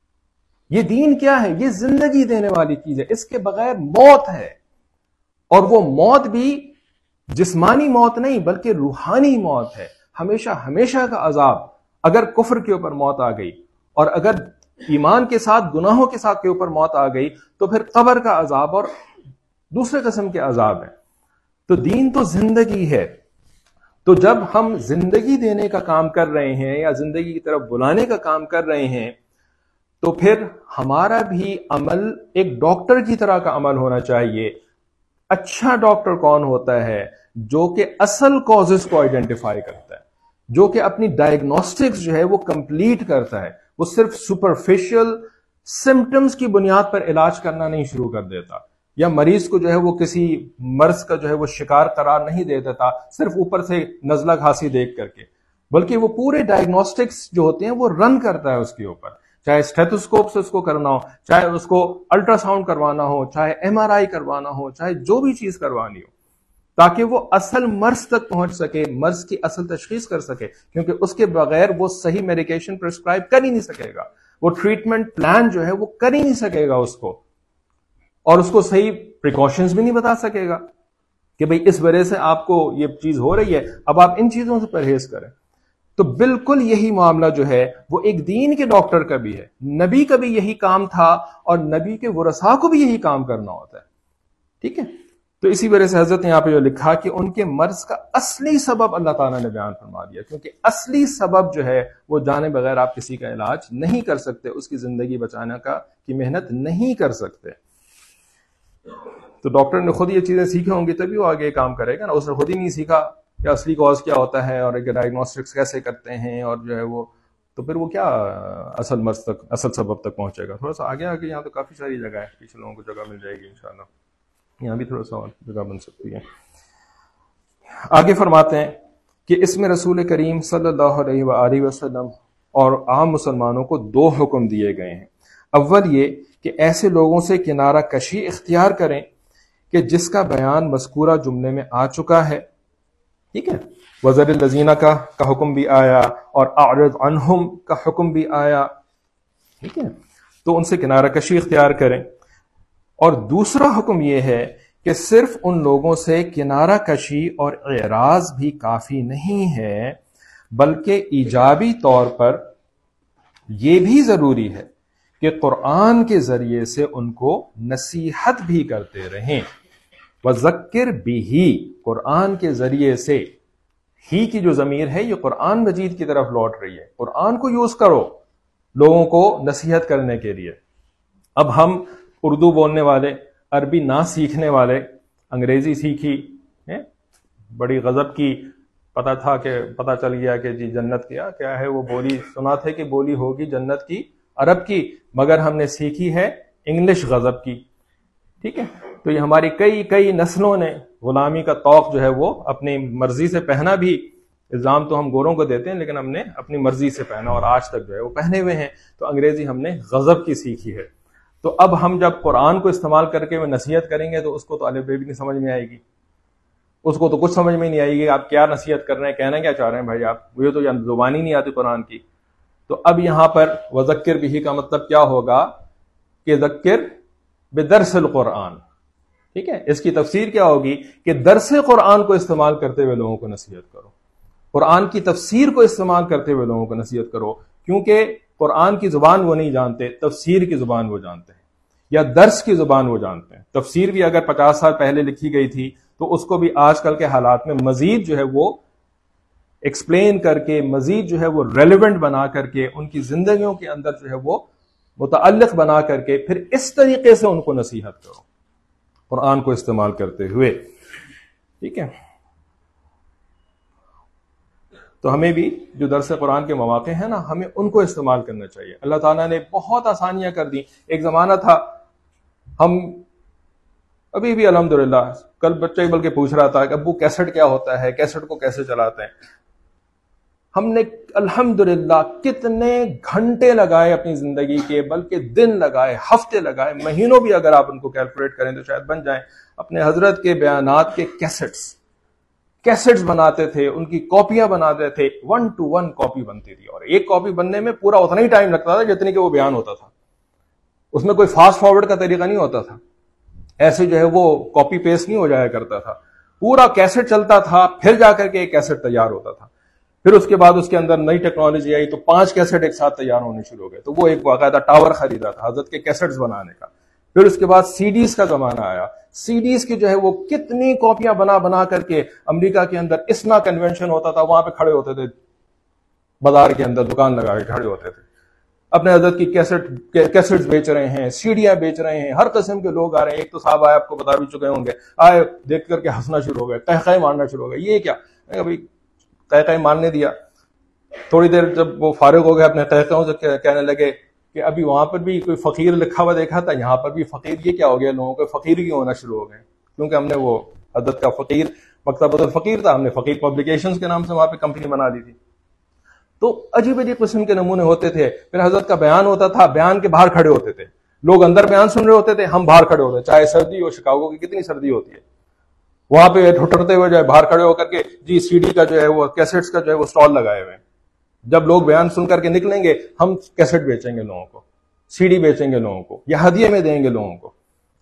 یہ دین کیا ہے؟ یہ زندگی دینے والی چیز ہے. اس کے بغیر موت ہے، اور وہ موت بھی جسمانی موت نہیں بلکہ روحانی موت ہے، ہمیشہ ہمیشہ کا عذاب. اگر کفر کے اوپر موت آ گئی اور اگر ایمان کے ساتھ گناہوں کے ساتھ کے اوپر موت آ گئی تو پھر قبر کا عذاب اور دوسرے قسم کے عذاب ہیں. تو دین تو زندگی ہے. تو جب ہم زندگی دینے کا کام کر رہے ہیں یا زندگی کی طرف بلانے کا کام کر رہے ہیں تو پھر ہمارا بھی عمل ایک ڈاکٹر کی طرح کا عمل ہونا چاہیے. اچھا ڈاکٹر کون ہوتا ہے؟ جو کہ اصل کازز کو آئیڈینٹیفائی کرتا ہے، جو کہ اپنی ڈائگنوسٹکس جو ہے وہ کمپلیٹ کرتا ہے. وہ صرف سپرفیشل سمٹمز کی بنیاد پر علاج کرنا نہیں شروع کر دیتا، یا مریض کو جو ہے وہ کسی مرض کا جو ہے وہ شکار قرار نہیں دے دیتا صرف اوپر سے نزلہ کھانسی دیکھ کر کے، بلکہ وہ پورے ڈائگنوسٹکس جو ہوتے ہیں وہ رن کرتا ہے اس کے اوپر. چاہے اسٹیتھوسکوپ سے اس کو کرنا ہو، چاہے اس کو الٹرا ساؤنڈ کروانا ہو، چاہے ایم آر آئی کروانا ہو، چاہے جو بھی چیز کروانی ہو، تاکہ وہ اصل مرض تک پہنچ سکے، مرض کی اصل تشخیص کر سکے. کیونکہ اس کے بغیر وہ صحیح میڈیکیشن پرسکرائب کر ہی نہیں سکے گا، وہ ٹریٹمنٹ پلان جو ہے وہ کر ہی نہیں سکے گا اس کو، اور اس کو صحیح پریکاشنز بھی نہیں بتا سکے گا کہ بھئی اس وجہ سے آپ کو یہ چیز ہو رہی ہے، اب آپ ان چیزوں سے پرہیز کریں. تو بالکل یہی معاملہ جو ہے وہ ایک دین کے ڈاکٹر کا بھی ہے. نبی کا بھی یہی کام تھا اور نبی کے ورثاء کو بھی یہی کام کرنا ہوتا ہے. ٹھیک ہے، تو اسی وجہ سے حضرت نے یہاں پہ جو لکھا کہ ان کے مرض کا اصلی سبب اللہ تعالیٰ نے بیان فرما دیا، کیونکہ اصلی سبب جو ہے وہ جانے بغیر آپ کسی کا علاج نہیں کر سکتے، اس کی زندگی بچانے کی محنت نہیں کر سکتے. تو ڈاکٹر نے خود یہ چیزیں سیکھی ہوں گی تبھی وہ آگے کام کرے گا نا. اس نے خود ہی نہیں سیکھا کہ اصلی کاز کیا ہوتا ہے اور ڈائگنوسٹکس کیسے کرتے ہیں اور جو ہے وہ، تو پھر وہ کیا اصل مرض تک، اصل سبب تک پہنچے گا. تھوڑا سا آگے آگے یہاں تو کافی ساری جگہ ہے، پیچھے لوگوں کو جگہ مل جائے گی انشاءاللہ، یہاں بھی تھوڑا سا اور جگہ بن سکتی ہے. آگے فرماتے ہیں کہ اس میں رسول کریم صلی اللہ علیہ وآلہ وسلم اور عام مسلمانوں کو 2 حکم دیے گئے ہیں. اول یہ کہ ایسے لوگوں سے کنارہ کشی اختیار کریں کہ جس کا بیان مذکورہ جملے میں آ چکا ہے. ٹھیک ہے، وذر الذین کا حکم بھی آیا اور اعرض عنہم کا حکم بھی آیا. ٹھیک ہے، تو ان سے کنارہ کشی اختیار کریں. اور دوسرا حکم یہ ہے کہ صرف ان لوگوں سے کنارہ کشی اور اعراض بھی کافی نہیں ہے، بلکہ ایجابی طور پر یہ بھی ضروری ہے کہ قرآن کے ذریعے سے ان کو نصیحت بھی کرتے رہیں. وذکر بھی، قرآن کے ذریعے سے، ہی کی جو ضمیر ہے یہ قرآن مجید کی طرف لوٹ رہی ہے. قرآن کو یوز کرو لوگوں کو نصیحت کرنے کے لیے. اب ہم اردو بولنے والے، عربی نہ سیکھنے والے، انگریزی سیکھی، بڑی غضب کی، پتا تھا کہ پتا چل گیا کہ جی جنت کیا ہے، وہ بولی سنا تھے کہ بولی ہوگی جنت کی عرب کی، مگر ہم نے سیکھی ہے انگلش غضب کی. ٹھیک ہے، تو یہ ہماری کئی نسلوں نے غلامی کا طوق جو ہے وہ اپنی مرضی سے پہنا بھی. الزام تو ہم گوروں کو دیتے ہیں لیکن ہم نے اپنی مرضی سے پہنا اور آج تک جو ہے وہ پہنے ہوئے ہیں. تو انگریزی ہم نے غضب کی سیکھی ہے. تو اب ہم جب قرآن کو استعمال کر کے وہ نصیحت کریں گے تو اس کو تو الف بے بھی نہیں سمجھ میں آئے گی. اس کو تو کچھ سمجھ میں نہیں آئے گی آپ کیا نصیحت کر رہے ہیں, کہنا کیا چاہ رہے ہیں بھائی آپ, مجھے تو زبان ہی نہیں آتی قرآن کی. تو اب یہاں پر وذکر بھی کا مطلب کیا ہوگا کہ ذکر بدرس القرآن. ٹھیک ہے, اس کی تفسیر کیا ہوگی کہ درس قرآن کو استعمال کرتے ہوئے لوگوں کو نصیحت کرو, قرآن کی تفسیر کو استعمال کرتے ہوئے لوگوں کو نصیحت کرو, کیونکہ قرآن کی زبان وہ نہیں جانتے, تفسیر کی زبان وہ جانتے ہیں, یا درس کی زبان وہ جانتے ہیں. تفسیر بھی اگر 50 سال پہلے لکھی گئی تھی تو اس کو بھی آج کل کے حالات میں مزید جو ہے وہ ایکسپلین کر کے, مزید جو ہے وہ ریلیونٹ بنا کر کے, ان کی زندگیوں کے اندر جو ہے وہ متعلق بنا کر کے پھر اس طریقے سے ان کو نصیحت کرو قرآن کو استعمال کرتے ہوئے. ٹھیک ہے, تو ہمیں بھی جو درس قرآن کے مواقع ہیں نا, ہمیں ان کو استعمال کرنا چاہیے. اللہ تعالیٰ نے بہت آسانیاں کر دی. ایک زمانہ تھا, ہم ابھی بھی الحمدللہ, کل بچہ بلکہ پوچھ رہا تھا کہ ابو کیسٹ کیا ہوتا ہے, کیسٹ کو کیسے چلاتے ہیں. ہم نے الحمدللہ کتنے گھنٹے لگائے اپنی زندگی کے, بلکہ دن لگائے, ہفتے لگائے, مہینوں بھی اگر آپ ان کو کیلکولیٹ کریں تو شاید بن جائیں. اپنے حضرت کے بیانات کے کیسٹس بناتے تھے, ان کی کاپیاں بناتے تھے, 1 to 1 کاپی بنتی تھی, اور ایک کاپی بننے میں پورا اتنا ہی ٹائم لگتا تھا جتنے کہ وہ بیان ہوتا تھا. اس میں کوئی فاسٹ فارورڈ کا طریقہ نہیں ہوتا تھا, ایسے جو ہے وہ کاپی پیسٹ نہیں ہو جایا کرتا تھا. پورا کیسٹ چلتا تھا, پھر جا کر کے ایک کیسٹ تیار ہوتا تھا. پھر اس کے بعد اس کے اندر نئی ٹیکنالوجی آئی تو 5 کیسٹ ایک ساتھ تیار ہونے شروع ہو گئے. تو وہ ایک باقاعدہ ٹاور خریدا تھا حضرت کے کیسٹس بنانے کا. پھر اس کے بعد سی ڈیز کا زمانہ آیا. سی ڈیز کی جو ہے وہ کتنی کاپیاں بنا کر کے امریکہ کے اندر اسنا کنونشن ہوتا تھا, وہاں پہ کھڑے ہوتے تھے, بازار کے اندر دکان لگا کے کھڑے ہوتے تھے, اپنے حضرت کی کیسٹس بیچ رہے ہیں, سیڈیاں بیچ رہے ہیں, ہر قسم کے لوگ آ رہے ہیں. ایک تو صاحب آئے, آپ کو بتا بھی چکے ہوں گے, آئے دیکھ کر کے ہنسنا شروع ہو گئے, قہقہے مارنا شروع ہو گئے. یہ کیا بھائی, قہقہے مارنے دیا. تھوڑی دیر جب وہ فارغ ہو گئے اپنے قہقہوں سے, کہنے لگے کہ ابھی وہاں پر بھی کوئی فقیر لکھا ہوا دیکھا تھا, یہاں پر بھی فقیر. یہ کیا ہو گیا, لوگوں کو فقیر کیوں ہونا شروع ہو گئے, کیونکہ ہم نے وہ حضرت کا فقیر مکتبۃ الفقیر تھا, ہم نے فقیر پبلیکیشنز کے نام سے وہاں پہ کمپنی بنا دی تھی. تو عجیب عجیب قسم کے نمونے ہوتے تھے. پھر حضرت کا بیان ہوتا تھا, بیان کے باہر کھڑے ہوتے تھے لوگ, اندر بیان سن رہے ہوتے تھے, ہم باہر کھڑے ہوتے, چاہے سردی ہو, شکاگو کی کتنی سردی ہوتی ہے, وہاں پہ ٹھٹرتے ہوئے جو ہے باہر کھڑے ہو کر کے جی سی ڈی کا جو ہے وہ کیسٹس کا جو ہے وہ اسٹال لگائے ہوئے ہیں. جب لوگ بیان سن کر کے نکلیں گے, ہم کیسٹ بیچیں گے لوگوں کو, سی ڈی بیچیں گے لوگوں کو, یا ہدیے میں دیں گے لوگوں کو.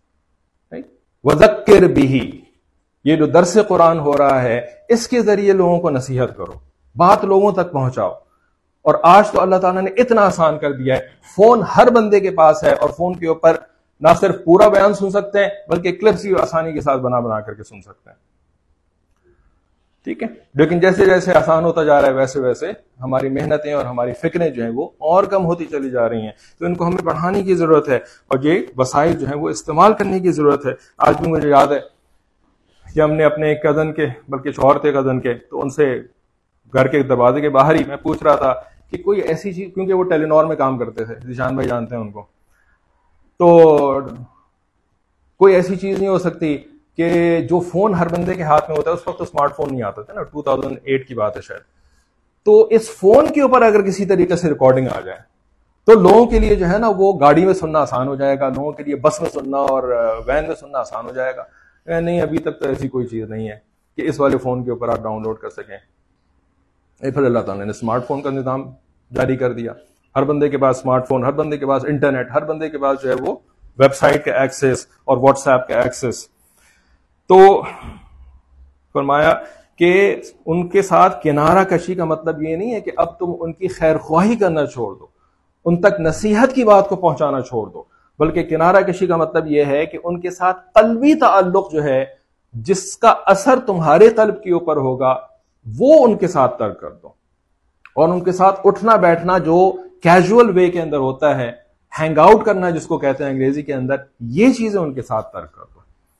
وذکر بہ, یہ جو درس قرآن ہو رہا ہے اس کے ذریعے لوگوں کو نصیحت کرو, بات لوگوں تک پہنچاؤ. اور آج تو اللہ تعالیٰ نے اتنا آسان کر دیا ہے, فون ہر بندے کے پاس ہے, اور فون کے اوپر نہ صرف پورا بیان سن سکتے ہیں بلکہ کلپس بھی آسانی کے ساتھ بنا کر کے سن سکتے ہیں. ٹھیک ہے, لیکن جیسے جیسے آسان ہوتا جا رہا ہے ویسے ویسے ہماری محنتیں اور ہماری فکریں جو ہیں وہ اور کم ہوتی چلی جا رہی ہیں. تو ان کو ہمیں بڑھانے کی ضرورت ہے, اور یہ وسائل جو ہیں وہ استعمال کرنے کی ضرورت ہے. آج بھی مجھے یاد ہے کہ ہم نے اپنے ایک کزن کے, بلکہ شوہر تھے کزن کے, تو ان سے گھر کے دروازے کے باہر ہی میں پوچھ رہا تھا کہ کوئی ایسی چیز, کیونکہ وہ ٹیلی نور میں کام کرتے تھے, ذیشان بھائی جانتے ہیں ان کو, تو کوئی ایسی چیز نہیں ہو سکتی کہ جو فون ہر بندے کے ہاتھ میں ہوتا ہے. اس وقت تو اسمارٹ فون نہیں آتا تھا نا, 2008 کی بات ہے شاید. تو اس فون کے اوپر اگر کسی طریقے سے ریکارڈنگ آ جائے تو لوگوں کے لیے جو ہے نا وہ گاڑی میں سننا آسان ہو جائے گا, لوگوں کے لیے بس میں سننا اور وین میں سننا آسان ہو جائے گا. نہیں, ابھی تک تو ایسی کوئی چیز نہیں ہے کہ اس والے فون کے اوپر آپ ڈاؤن لوڈ کر سکیں. پھر اللہ تعالیٰ نے اسمارٹ فون کا نظام جاری کر دیا, ہر بندے کے پاس اسمارٹ فون, ہر بندے کے پاس انٹرنیٹ, ہر بندے کے پاس جو ہے وہ ویب سائٹ کا ایکسس اور واٹس ایپ کا ایکسس. تو فرمایا کہ ان کے ساتھ کنارہ کشی کا مطلب یہ نہیں ہے کہ اب تم ان کی خیر خواہی کرنا چھوڑ دو, ان تک نصیحت کی بات کو پہنچانا چھوڑ دو, بلکہ کنارہ کشی کا مطلب یہ ہے کہ ان کے ساتھ قلبی تعلق جو ہے, جس کا اثر تمہارے قلب کے اوپر ہوگا, وہ ان کے ساتھ ترک کر دو. اور ان کے ساتھ اٹھنا بیٹھنا جو کیجول وے کے اندر ہوتا ہے, ہینگ آؤٹ کرنا جس کو کہتے ہیں انگریزی کے اندر, یہ چیزیں ان کے ساتھ ترک کر دو.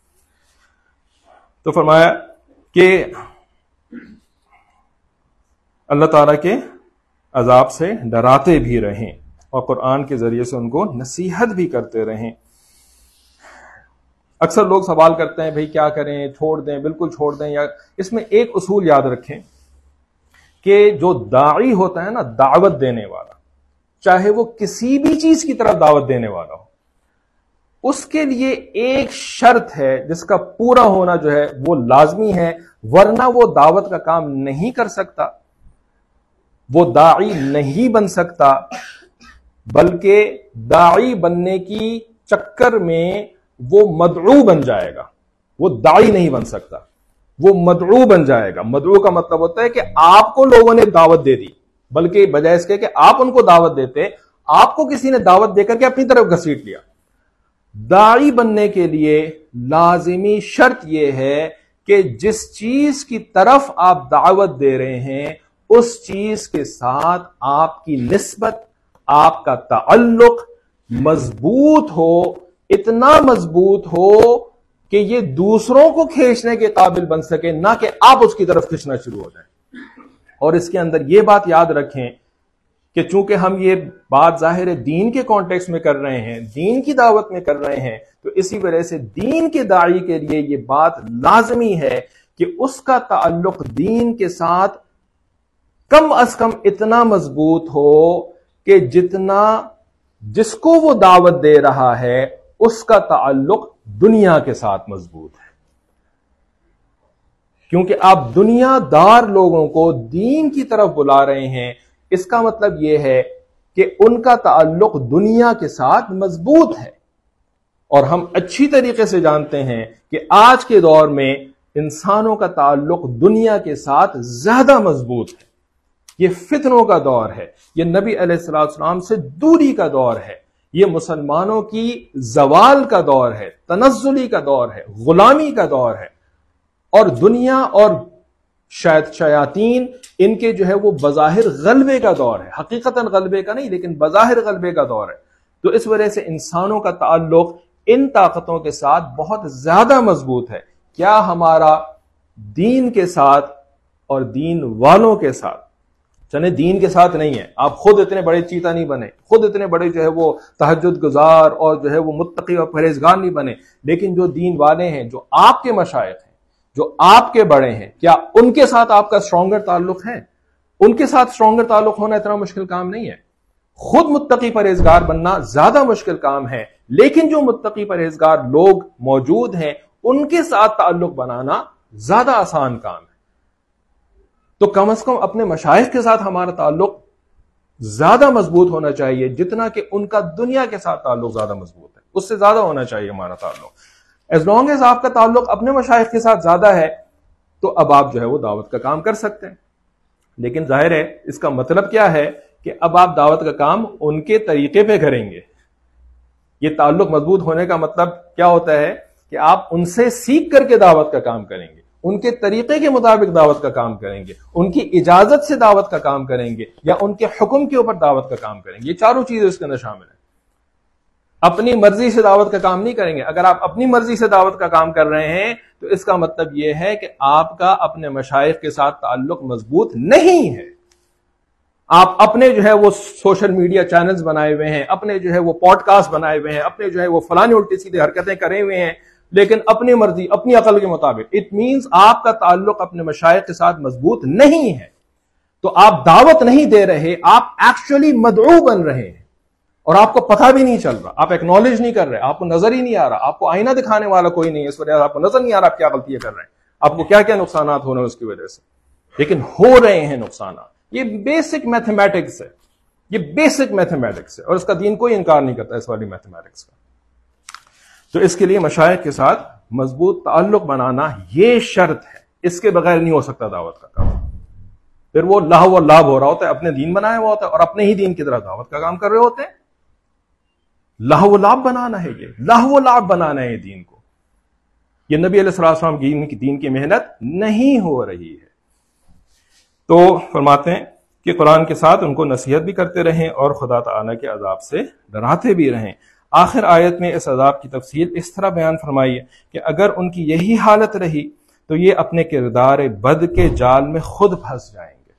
تو فرمایا کہ اللہ تعالیٰ کے عذاب سے ڈراتے بھی رہیں اور قرآن کے ذریعے سے ان کو نصیحت بھی کرتے رہیں. اکثر لوگ سوال کرتے ہیں بھئی کیا کریں, چھوڑ دیں, بالکل چھوڑ دیں, یا اس میں ایک اصول یاد رکھیں کہ جو داعی ہوتا ہے نا, دعوت دینے والا, چاہے وہ کسی بھی چیز کی طرف دعوت دینے والا ہو, اس کے لیے ایک شرط ہے جس کا پورا ہونا جو ہے وہ لازمی ہے، ورنہ وہ دعوت کا کام نہیں کر سکتا، وہ داعی نہیں بن سکتا، بلکہ داعی بننے کی چکر میں وہ مدعو بن جائے گا، وہ داعی نہیں بن سکتا، وہ مدعو بن جائے گا۔ مدعو کا مطلب ہوتا ہے کہ آپ کو لوگوں نے دعوت دے دی، بلکہ بجائے اس کے کہ آپ ان کو دعوت دیتے، آپ کو کسی نے دعوت دے کر کے اپنی طرف گھسیٹ لیا۔ داعی بننے کے لیے لازمی شرط یہ ہے کہ جس چیز کی طرف آپ دعوت دے رہے ہیں اس چیز کے ساتھ آپ کی نسبت، آپ کا تعلق مضبوط ہو، اتنا مضبوط ہو کہ یہ دوسروں کو کھینچنے کے قابل بن سکے، نہ کہ آپ اس کی طرف کھینچنا شروع ہو جائیں۔ اور اس کے اندر یہ بات یاد رکھیں کہ چونکہ ہم یہ بات ظاہر دین کے کانٹیکس میں کر رہے ہیں، دین کی دعوت میں کر رہے ہیں، تو اسی وجہ سے دین کے داعی کے لیے یہ بات لازمی ہے کہ اس کا تعلق دین کے ساتھ کم از کم اتنا مضبوط ہو کہ جتنا جس کو وہ دعوت دے رہا ہے اس کا تعلق دنیا کے ساتھ مضبوط ہے، کیونکہ آپ دنیا دار لوگوں کو دین کی طرف بلا رہے ہیں، اس کا مطلب یہ ہے کہ ان کا تعلق دنیا کے ساتھ مضبوط ہے۔ اور ہم اچھی طریقے سے جانتے ہیں کہ آج کے دور میں انسانوں کا تعلق دنیا کے ساتھ زیادہ مضبوط ہے۔ یہ فتنوں کا دور ہے، یہ نبی علیہ السلام سے دوری کا دور ہے، یہ مسلمانوں کی زوال کا دور ہے، تنزلی کا دور ہے، غلامی کا دور ہے، اور دنیا اور شیاطین ان کے جو ہے وہ بظاہر غلبے کا دور ہے، حقیقتاً غلبے کا نہیں لیکن بظاہر غلبے کا دور ہے۔ تو اس وجہ سے انسانوں کا تعلق ان طاقتوں کے ساتھ بہت زیادہ مضبوط ہے۔ کیا ہمارا دین کے ساتھ اور دین والوں کے ساتھ، چلیں دین کے ساتھ نہیں ہے، آپ خود اتنے بڑے چیتا نہیں بنے، خود اتنے بڑے جو ہے وہ تہجد گزار اور جو ہے وہ متقی اور پرہیزگار نہیں بنے، لیکن جو دین والے ہیں، جو آپ کے مشائخ ہیں، جو آپ کے بڑے ہیں، کیا ان کے ساتھ آپ کا اسٹرانگر تعلق ہے؟ ان کے ساتھ اسٹرانگر تعلق ہونا اتنا مشکل کام نہیں ہے۔ خود متقی پرہیزگار بننا زیادہ مشکل کام ہے، لیکن جو متقی پرہیزگار لوگ موجود ہیں ان کے ساتھ تعلق بنانا زیادہ آسان کام ہے۔ تو کم از کم اپنے مشائخ کے ساتھ ہمارا تعلق زیادہ مضبوط ہونا چاہیے جتنا کہ ان کا دنیا کے ساتھ تعلق زیادہ مضبوط ہے، اس سے زیادہ ہونا چاہیے ہمارا تعلق۔ ایز لانگ ایز آپ کا تعلق اپنے مشائخ کے ساتھ زیادہ ہے تو اب آپ جو ہے وہ دعوت کا کام کر سکتے ہیں، لیکن ظاہر ہے اس کا مطلب کیا ہے کہ اب آپ دعوت کا کام ان کے طریقے پہ کریں گے۔ یہ تعلق مضبوط ہونے کا مطلب کیا ہوتا ہے کہ آپ ان سے سیکھ کر کے دعوت کا کام کریں گے، ان کے طریقے کے مطابق دعوت کا کام کریں گے، ان کی اجازت سے دعوت کا کام کریں گے، یا ان کے حکم کے اوپر دعوت کا کام کریں گے۔ یہ چاروں چیزیں اس کے اندر شامل ہیں۔ اپنی مرضی سے دعوت کا کام نہیں کریں گے۔ اگر آپ اپنی مرضی سے دعوت کا کام کر رہے ہیں تو اس کا مطلب یہ ہے کہ آپ کا اپنے مشائخ کے ساتھ تعلق مضبوط نہیں ہے۔ آپ اپنے جو ہے وہ سوشل میڈیا چینلز بنائے ہوئے ہیں، اپنے جو ہے وہ پوڈ کاسٹ بنائے ہوئے ہیں، اپنے جو ہے وہ فلانی الٹی سیدھی حرکتیں کرے ہوئے ہیں، لیکن اپنی مرضی اپنی عقل کے مطابق، اٹ مینز آپ کا تعلق اپنے مشائخ کے ساتھ مضبوط نہیں ہے۔ تو آپ دعوت نہیں دے رہے، آپ ایکچولی مدعو بن رہے ہیں اور آپ کو پتہ بھی نہیں چل رہا، آپ ایکنالج نہیں کر رہے، آپ کو نظر ہی نہیں آ رہا، آپ کو آئینہ دکھانے والا کوئی نہیں ہے، اس وجہ سے آپ کو نظر نہیں آ رہا آپ کیا غلطیاں کر رہے ہیں، آپ کو کیا کیا نقصانات ہو رہے ہیں اس کی وجہ سے، لیکن ہو رہے ہیں نقصانات۔ یہ بیسک میتھمیٹکس ہے، یہ بیسک میتھمیٹکس ہے، اور اس کا دین کوئی انکار نہیں کرتا اس والی میتھمیٹکس کا۔ تو اس کے لیے مشائخ کے ساتھ مضبوط تعلق بنانا یہ شرط ہے، اس کے بغیر نہیں ہو سکتا دعوت کا کام۔ پھر وہ لہو و لعب ہو رہا ہوتا ہے، اپنے دین بنایا ہوا ہوتا ہے اور اپنے ہی دین کی طرح دعوت کا کام کر رہے ہوتے ہیں۔ لہو و لعب بنانا ہے، یہ لہو و لعب بنانا ہے دین کو۔ یہ نبی علیہ السلام کی دین کی محنت نہیں ہو رہی ہے۔ تو فرماتے ہیں کہ قرآن کے ساتھ ان کو نصیحت بھی کرتے رہیں اور خدا تعالیٰ کے عذاب سے ڈراتے بھی رہیں۔ آخر آیت میں اس عذاب کی تفصیل اس طرح بیان فرمائی ہے کہ اگر ان کی یہی حالت رہی تو یہ اپنے کردار بد کے جال میں خود پھنس جائیں گے۔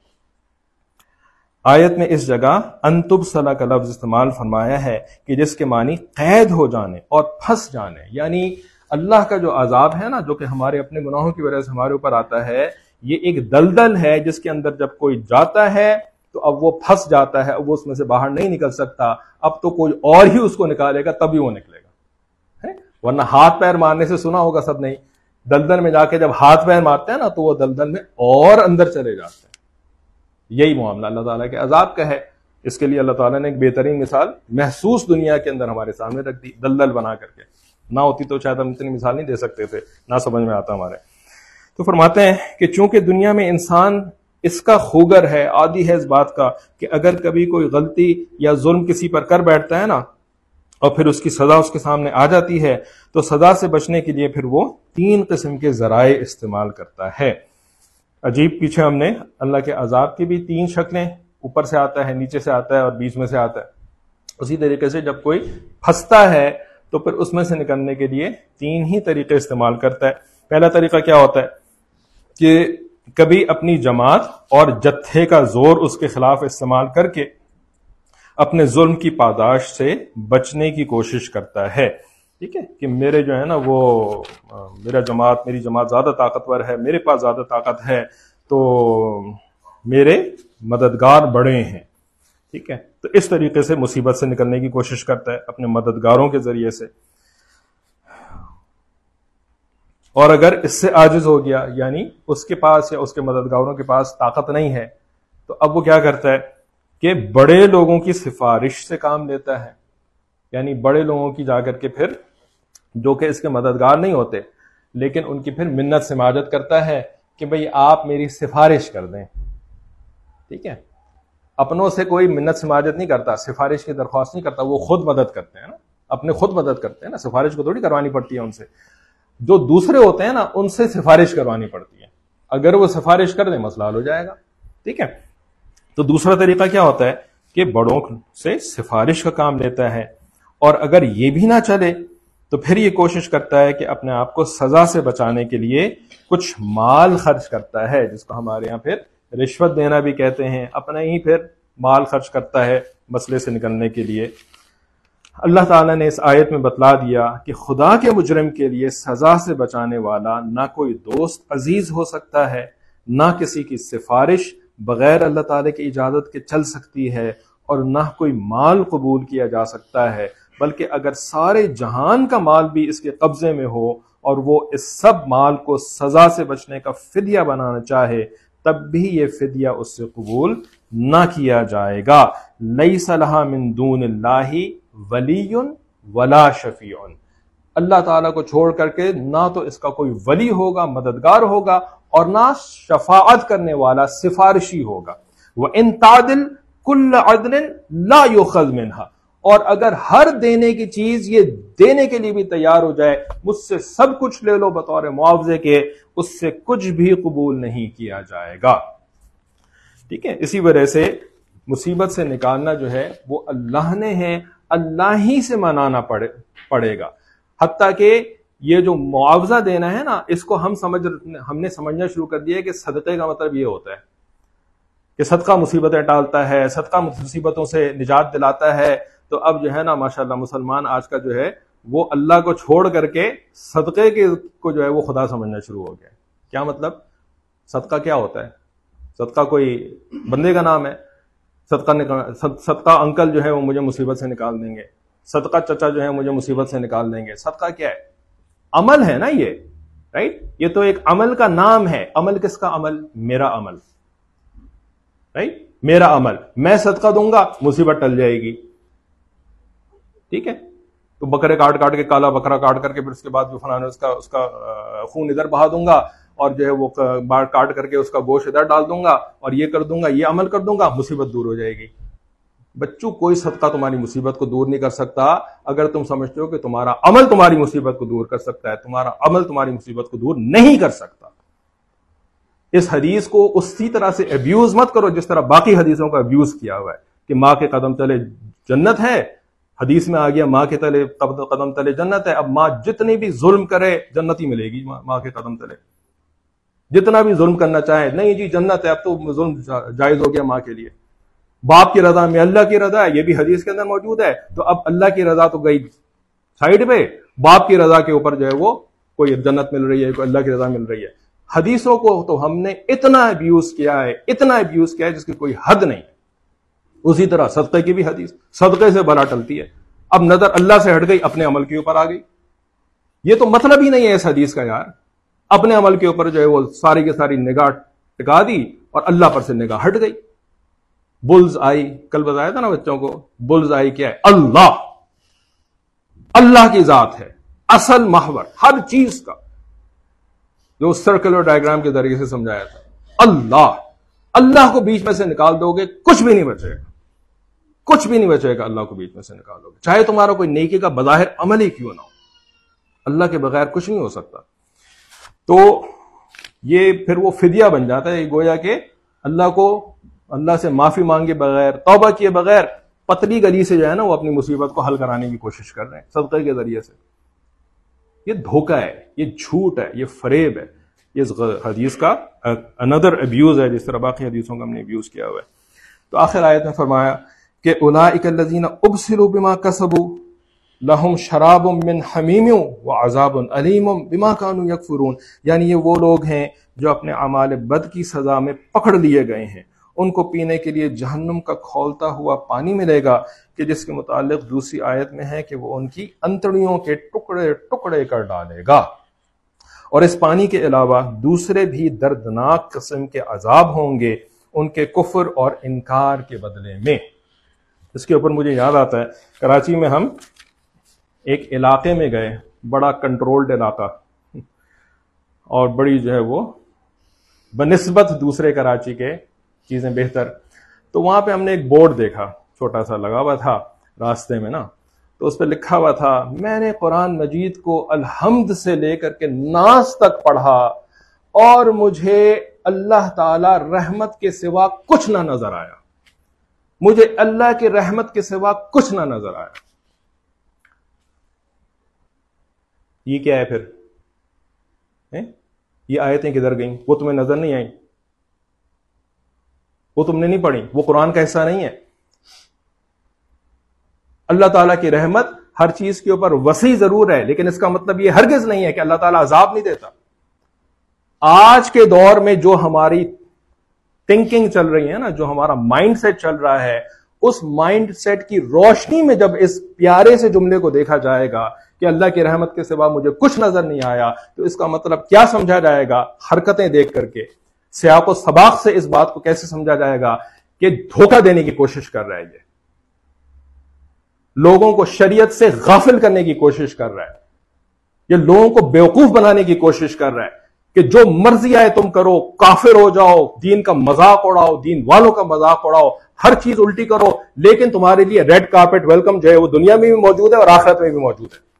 آیت میں اس جگہ ان تبصلہ کا لفظ استعمال فرمایا ہے کہ جس کے معنی قید ہو جانے اور پھنس جانے، یعنی اللہ کا جو عذاب ہے نا، جو کہ ہمارے اپنے گناہوں کی وجہ سے ہمارے اوپر آتا ہے، یہ ایک دلدل ہے جس کے اندر جب کوئی جاتا ہے تو اب وہ پھنس جاتا ہے، اب وہ اس میں سے باہر نہیں نکل سکتا، اب تو کوئی اور ہی اس کو نکالے گا تبھی وہ نکلے گا، ورنہ ہاتھ پیر مارنے سے سنا ہوگا سب نہیں، دلدل میں جا کے جب ہاتھ پیر مارتے ہیں نا تو وہ دلدل میں اور اندر چلے جاتے ہیں. یہی معاملہ اللہ تعالیٰ کے عذاب کا ہے. اس کے لیے اللہ تعالیٰ نے ایک بہترین مثال محسوس دنیا کے اندر ہمارے سامنے رکھ دی، دلدل بنا کر کے. نہ ہوتی تو شاید ہم اتنی مثال نہیں دے سکتے تھے، نہ سمجھ میں آتا ہمارے. تو فرماتے ہیں کہ چونکہ دنیا میں انسان اس کا خوگر ہے، عادی ہے اس بات کا کہ اگر کبھی کوئی غلطی یا ظلم کسی پر کر بیٹھتا ہے نا اور پھر اس کی سزا اس کے سامنے آ جاتی ہے تو سزا سے بچنے کے لیے پھر وہ 3 قسم کے ذرائع استعمال کرتا ہے. عجیب، پیچھے ہم نے اللہ کے عذاب کی بھی 3 شکلیں، اوپر سے آتا ہے، نیچے سے آتا ہے اور بیچ میں سے آتا ہے. اسی طریقے سے جب کوئی پھنستا ہے تو پھر اس میں سے نکلنے کے لیے 3 ہی طریقے استعمال کرتا ہے. پہلا طریقہ کیا ہوتا ہے کہ کبھی اپنی جماعت اور جتھے کا زور اس کے خلاف استعمال کر کے اپنے ظلم کی پاداش سے بچنے کی کوشش کرتا ہے. ٹھیک ہے کہ میرے جو ہے نا وہ میری جماعت زیادہ طاقتور ہے، میرے پاس زیادہ طاقت ہے تو میرے مددگار بڑے ہیں. ٹھیک ہے، تو اس طریقے سے مصیبت سے نکلنے کی کوشش کرتا ہے اپنے مددگاروں کے ذریعے سے. اور اگر اس سے عاجز ہو گیا، یعنی اس کے پاس یا اس کے مددگاروں کے پاس طاقت نہیں ہے، تو اب وہ کیا کرتا ہے کہ بڑے لوگوں کی سفارش سے کام لیتا ہے. یعنی بڑے لوگوں کی جا کر کے پھر جو کہ اس کے مددگار نہیں ہوتے لیکن ان کی پھر منت سماجت کرتا ہے کہ بھئی آپ میری سفارش کر دیں. ٹھیک ہے، اپنوں سے کوئی منت سماجت نہیں کرتا، سفارش کی درخواست نہیں کرتا، وہ خود مدد کرتے ہیں نا، اپنے خود مدد کرتے ہیں نا، سفارش کو تھوڑی کروانی پڑتی ہے ان سے. جو دوسرے ہوتے ہیں نا ان سے سفارش کروانی پڑتی ہے، اگر وہ سفارش کر دیں مسئلہ حل ہو جائے گا. ٹھیک ہے، تو دوسرا طریقہ کیا ہوتا ہے کہ بڑوں سے سفارش کا کام لیتا ہے. اور اگر یہ بھی نہ چلے تو پھر یہ کوشش کرتا ہے کہ اپنے آپ کو سزا سے بچانے کے لیے کچھ مال خرچ کرتا ہے، جس کو ہمارے یہاں پھر رشوت دینا بھی کہتے ہیں. اپنا ہی پھر مال خرچ کرتا ہے مسئلے سے نکلنے کے لیے. اللہ تعالیٰ نے اس آیت میں بتلا دیا کہ خدا کے مجرم کے لیے سزا سے بچانے والا نہ کوئی دوست عزیز ہو سکتا ہے، نہ کسی کی سفارش بغیر اللہ تعالیٰ کی اجازت کے چل سکتی ہے، اور نہ کوئی مال قبول کیا جا سکتا ہے. بلکہ اگر سارے جہان کا مال بھی اس کے قبضے میں ہو اور وہ اس سب مال کو سزا سے بچنے کا فدیہ بنانا چاہے تب بھی یہ فدیہ اس سے قبول نہ کیا جائے گا. لیس لہا من دون اللہ ولی ولا شفیع، اللہ تعالیٰ کو چھوڑ کر کے نہ تو اس کا کوئی ولی ہوگا، مددگار ہوگا، اور نہ شفاعت کرنے والا سفارشی ہوگا. وَإِن تَعْدِلْ كُلَّ عَدْلٍ لَا يُؤْخَذْ مِنْهَا، اور اگر ہر دینے کی چیز یہ دینے کے لیے بھی تیار ہو جائے، مجھ سے سب کچھ لے لو بطور معاوضے کے، اس سے کچھ بھی قبول نہیں کیا جائے گا. ٹھیک ہے، اسی وجہ سے مصیبت سے نکالنا جو ہے وہ اللہ نے ہے، اللہ ہی سے منانا پڑے گا. حتیٰ کہ یہ جو معاوضہ دینا ہے نا، اس کو ہم نے سمجھنا شروع کر دیا ہے کہ صدقے کا مطلب یہ ہوتا ہے کہ صدقہ مصیبتیں ٹالتا ہے، صدقہ مصیبتوں سے نجات دلاتا ہے. تو اب جو ہے نا ماشاءاللہ مسلمان آج کا جو ہے وہ اللہ کو چھوڑ کر کے صدقے کو جو ہے وہ خدا سمجھنا شروع ہو گیا. کیا مطلب؟ صدقہ کیا ہوتا ہے؟ صدقہ کوئی بندے کا نام ہے؟ صدقہ انکل جو ہے وہ مجھے مصیبت سے نکال دیں گے، صدقہ چچا جو ہے مجھے مصیبت سے نکال دیں گے. صدقہ کیا ہے؟ عمل ہے نا یہ، رائٹ؟ یہ تو ایک عمل کا نام ہے. عمل کس کا عمل؟ میرا عمل، رائٹ؟ میرا عمل. میں صدقہ دوں گا مصیبت ٹل جائے گی. ٹھیک ہے، تو بکرے کاٹ کے، کالا بکرا کاٹ کر کے پھر اس کے بعد جو فلاں اس کا خون ادھر بہا دوں گا اور جو ہے وہ کاٹ کر کے اس کا گوشت ادھر ڈال دوں گا اور یہ کر دوں گا، یہ عمل کر دوں گا، مصیبت دور ہو جائے گی. بچوں، کوئی صدقہ تمہاری مصیبت کو دور نہیں کر سکتا. اگر تم سمجھتے ہو کہ تمہارا عمل تمہاری مصیبت کو دور کر سکتا ہے، تمہارا عمل تمہاری مصیبت کو دور نہیں کر سکتا. اس حدیث کو اسی طرح سے ابیوز مت کرو جس طرح باقی حدیثوں کا ابیوز کیا ہوا ہے کہ ماں کے قدم تلے جنت ہے. حدیث میں آ گیا ماں کے تلے قدم تلے جنت ہے. اب ماں جتنی بھی ظلم کرے جنت ہی ملے گی. ماں کے قدم تلے جتنا بھی ظلم کرنا چاہے، نہیں جی جنت ہے، اب تو ظلم جائز ہو گیا ماں کے لیے. باپ کی رضا میں اللہ کی رضا ہے، یہ بھی حدیث کے اندر موجود ہے. تو اب اللہ کی رضا تو گئی سائیڈ پہ، باپ کی رضا کے اوپر جو ہے وہ کوئی جنت مل رہی ہے، کوئی اللہ کی رضا مل رہی ہے. حدیثوں کو تو ہم نے اتنا ابیوز کیا ہے جس کی کوئی حد نہیں. اسی طرح صدقے کی بھی حدیث، صدقے سے بلا ٹلتی ہے. اب نظر اللہ سے ہٹ گئی، اپنے عمل کے اوپر آ گئی. یہ تو مطلب ہی نہیں ہے اس حدیث کا یار. اپنے عمل کے اوپر جو ہے وہ ساری کی ساری نگاہ ٹکا دی اور اللہ پر سے نگاہ ہٹ گئی. بلز آئی, کل بتایا تھا نا بچوں کو, بلز آئی کیا ہے؟ اللہ. اللہ کی ذات ہے اصل محور ہر چیز کا, جو سرکلر ڈائیگرام کے ذریعے سے سمجھایا تھا. اللہ, اللہ کو بیچ میں سے نکال دو گے کچھ بھی نہیں بچے گا, کچھ بھی نہیں بچے گا. اللہ کو بیچ میں سے نکال دو گے, چاہے تمہارا کوئی نیکی کا بظاہر عمل ہی کیوں نہ ہو, اللہ کے بغیر کچھ نہیں ہو سکتا. تو یہ پھر وہ فدیہ بن جاتا ہے, گویا کہ اللہ سے معافی مانگے بغیر, توبہ کیے بغیر پتلی گلی سے جو ہے نا وہ اپنی مصیبت کو حل کرانے کی کوشش کر رہے ہیں صدقے کے ذریعے سے. یہ دھوکہ ہے, یہ جھوٹ ہے, یہ فریب ہے. یہ اس حدیث کا another abuse ہے, جس طرح باقی حدیثوں کا ہم نے ابیوز کیا ہوا ہے. تو آخر آیت میں فرمایا کہ اولئک الذین ابصروا بما کسبوا لہم شراب من حمیم وعذاب علیم بما کانوا یکفرون. یعنی یہ وہ لوگ ہیں جو اپنے اعمال بد کی سزا میں پکڑ لیے گئے ہیں, ان کو پینے کے لیے جہنم کا کھولتا ہوا پانی ملے گا, کہ جس کے متعلق دوسری آیت میں ہے کہ وہ ان کی انتڑیوں کے ٹکڑے ٹکڑے کر ڈالے گا. اور اس پانی کے علاوہ دوسرے بھی دردناک قسم کے عذاب ہوں گے ان کے کفر اور انکار کے بدلے میں. اس کے اوپر مجھے یاد آتا ہے, کراچی میں ہم ایک علاقے میں گئے, بڑا کنٹرولڈ علاقہ اور بڑی جو ہے وہ بنسبت دوسرے کراچی کے چیزیں بہتر. تو وہاں پہ ہم نے ایک بورڈ دیکھا, چھوٹا سا لگا ہوا تھا راستے میں نا, تو اس پہ لکھا ہوا تھا میں نے قرآن مجید کو الحمد سے لے کر کے ناس تک پڑھا اور مجھے اللہ تعالی رحمت کے سوا کچھ نہ نظر آیا, مجھے اللہ کے رحمت کے سوا کچھ نہ نظر آیا. یہ کیا ہے پھر؟ یہ آیتیں کدھر گئیں؟ وہ تمہیں نظر نہیں آئیں؟ وہ تم نے نہیں پڑھی؟ وہ قرآن کا حصہ نہیں ہے؟ اللہ تعالیٰ کی رحمت ہر چیز کے اوپر وسیع ضرور ہے, لیکن اس کا مطلب یہ ہرگز نہیں ہے کہ اللہ تعالیٰ عذاب نہیں دیتا. آج کے دور میں جو ہماری تھنکنگ چل رہی ہے نا, جو ہمارا مائنڈ سیٹ چل رہا ہے, اس مائنڈ سیٹ کی روشنی میں جب اس پیارے سے جملے کو دیکھا جائے گا کہ اللہ کی رحمت کے سوا مجھے کچھ نظر نہیں آیا, تو اس کا مطلب کیا سمجھا جائے گا؟ حرکتیں دیکھ کر کے سیاق و سباق سے اس بات کو کیسے سمجھا جائے گا کہ دھوکہ دینے کی کوشش کر رہا ہے, یہ لوگوں کو شریعت سے غافل کرنے کی کوشش کر رہا ہے, یہ لوگوں کو بیوقوف بنانے کی کوشش کر رہا ہے کہ جو مرضی آئے تم کرو, کافر ہو جاؤ, دین کا مذاق اڑاؤ, دین والوں کا مذاق اڑاؤ, ہر چیز الٹی کرو, لیکن تمہارے لیے ریڈ کارپٹ ویلکم جو ہے وہ دنیا میں بھی موجود ہے اور آخرت میں بھی موجود ہے.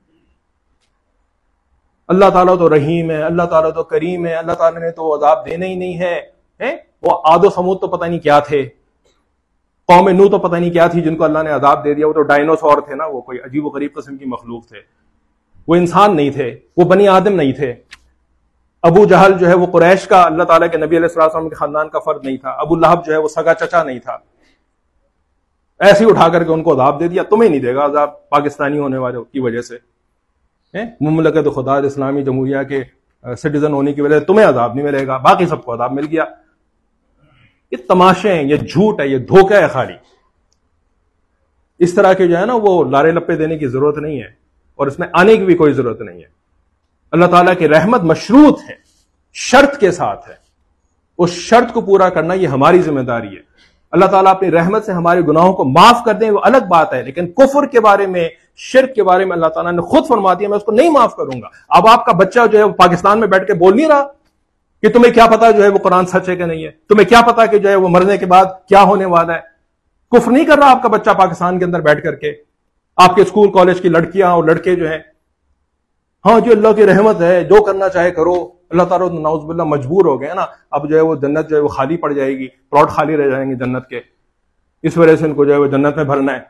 اللہ تعالیٰ تو رحیم ہے, اللہ تعالیٰ تو کریم ہے, اللہ تعالیٰ نے تو عذاب دینا ہی نہیں ہے. وہ عاد و ثمود تو پتہ نہیں کیا تھے, قوم نوح تو پتہ نہیں کیا تھی جن کو اللہ نے عذاب دے دیا. وہ تو ڈائنوسور تھے نا, وہ کوئی عجیب و غریب قسم کی مخلوق تھے, وہ انسان نہیں تھے, وہ بنی آدم نہیں تھے. ابو جہل جو ہے وہ قریش کا اللہ تعالیٰ کے نبی علیہ السلام کے خاندان کا فرد نہیں تھا. ابو لہب جو ہے وہ سگا چچا نہیں تھا. ایسے ہی اٹھا کر کے ان کو عذاب دے دیا. تمہیں نہیں دے گا عذاب پاکستانی ہونے والوں کی وجہ سے, مملکت خدا اسلامی جمہوریہ کے سٹیزن ہونے کی وجہ سے تمہیں عذاب نہیں ملے گا, باقی سب کو عذاب مل گیا. یہ تماشے ہیں, یہ جھوٹ ہے, یہ دھوکہ ہے خالی. اس طرح کے جو ہے نا وہ لارے لپے دینے کی ضرورت نہیں ہے, اور اس میں آنے کی بھی کوئی ضرورت نہیں ہے. اللہ تعالیٰ کی رحمت مشروط ہے, شرط کے ساتھ ہے. اس شرط کو پورا کرنا یہ ہماری ذمہ داری ہے. اللہ تعالیٰ اپنی رحمت سے ہمارے گناہوں کو معاف کر دیں وہ الگ بات ہے, لیکن کفر کے بارے میں, شرک کے بارے میں اللہ تعالیٰ نے خود فرما دیا میں اس کو نہیں معاف کروں گا. اب آپ کا بچہ جو ہے وہ پاکستان میں بیٹھ کے بول نہیں رہا کہ تمہیں کیا پتا جو ہے وہ قرآن سچ ہے کہ نہیں ہے, تمہیں کیا پتا کہ جو ہے وہ مرنے کے بعد کیا ہونے والا ہے. کفر نہیں کر رہا آپ کا بچہ پاکستان کے اندر بیٹھ کر کے. آپ کے اسکول کالج کی لڑکیاں اور لڑکے جو ہیں, ہاں جو اللہ کی رحمت ہے جو کرنا چاہے کرو, اللہ تعالیٰ نعوذ باللہ مجبور ہو گئے نا, اب جو ہے وہ جنت جو ہے وہ خالی پڑ جائے گی, پلاٹ خالی رہ جائیں گے جنت کے, اس وجہ سے ان کو جو ہے وہ جنت میں بھرنا ہے.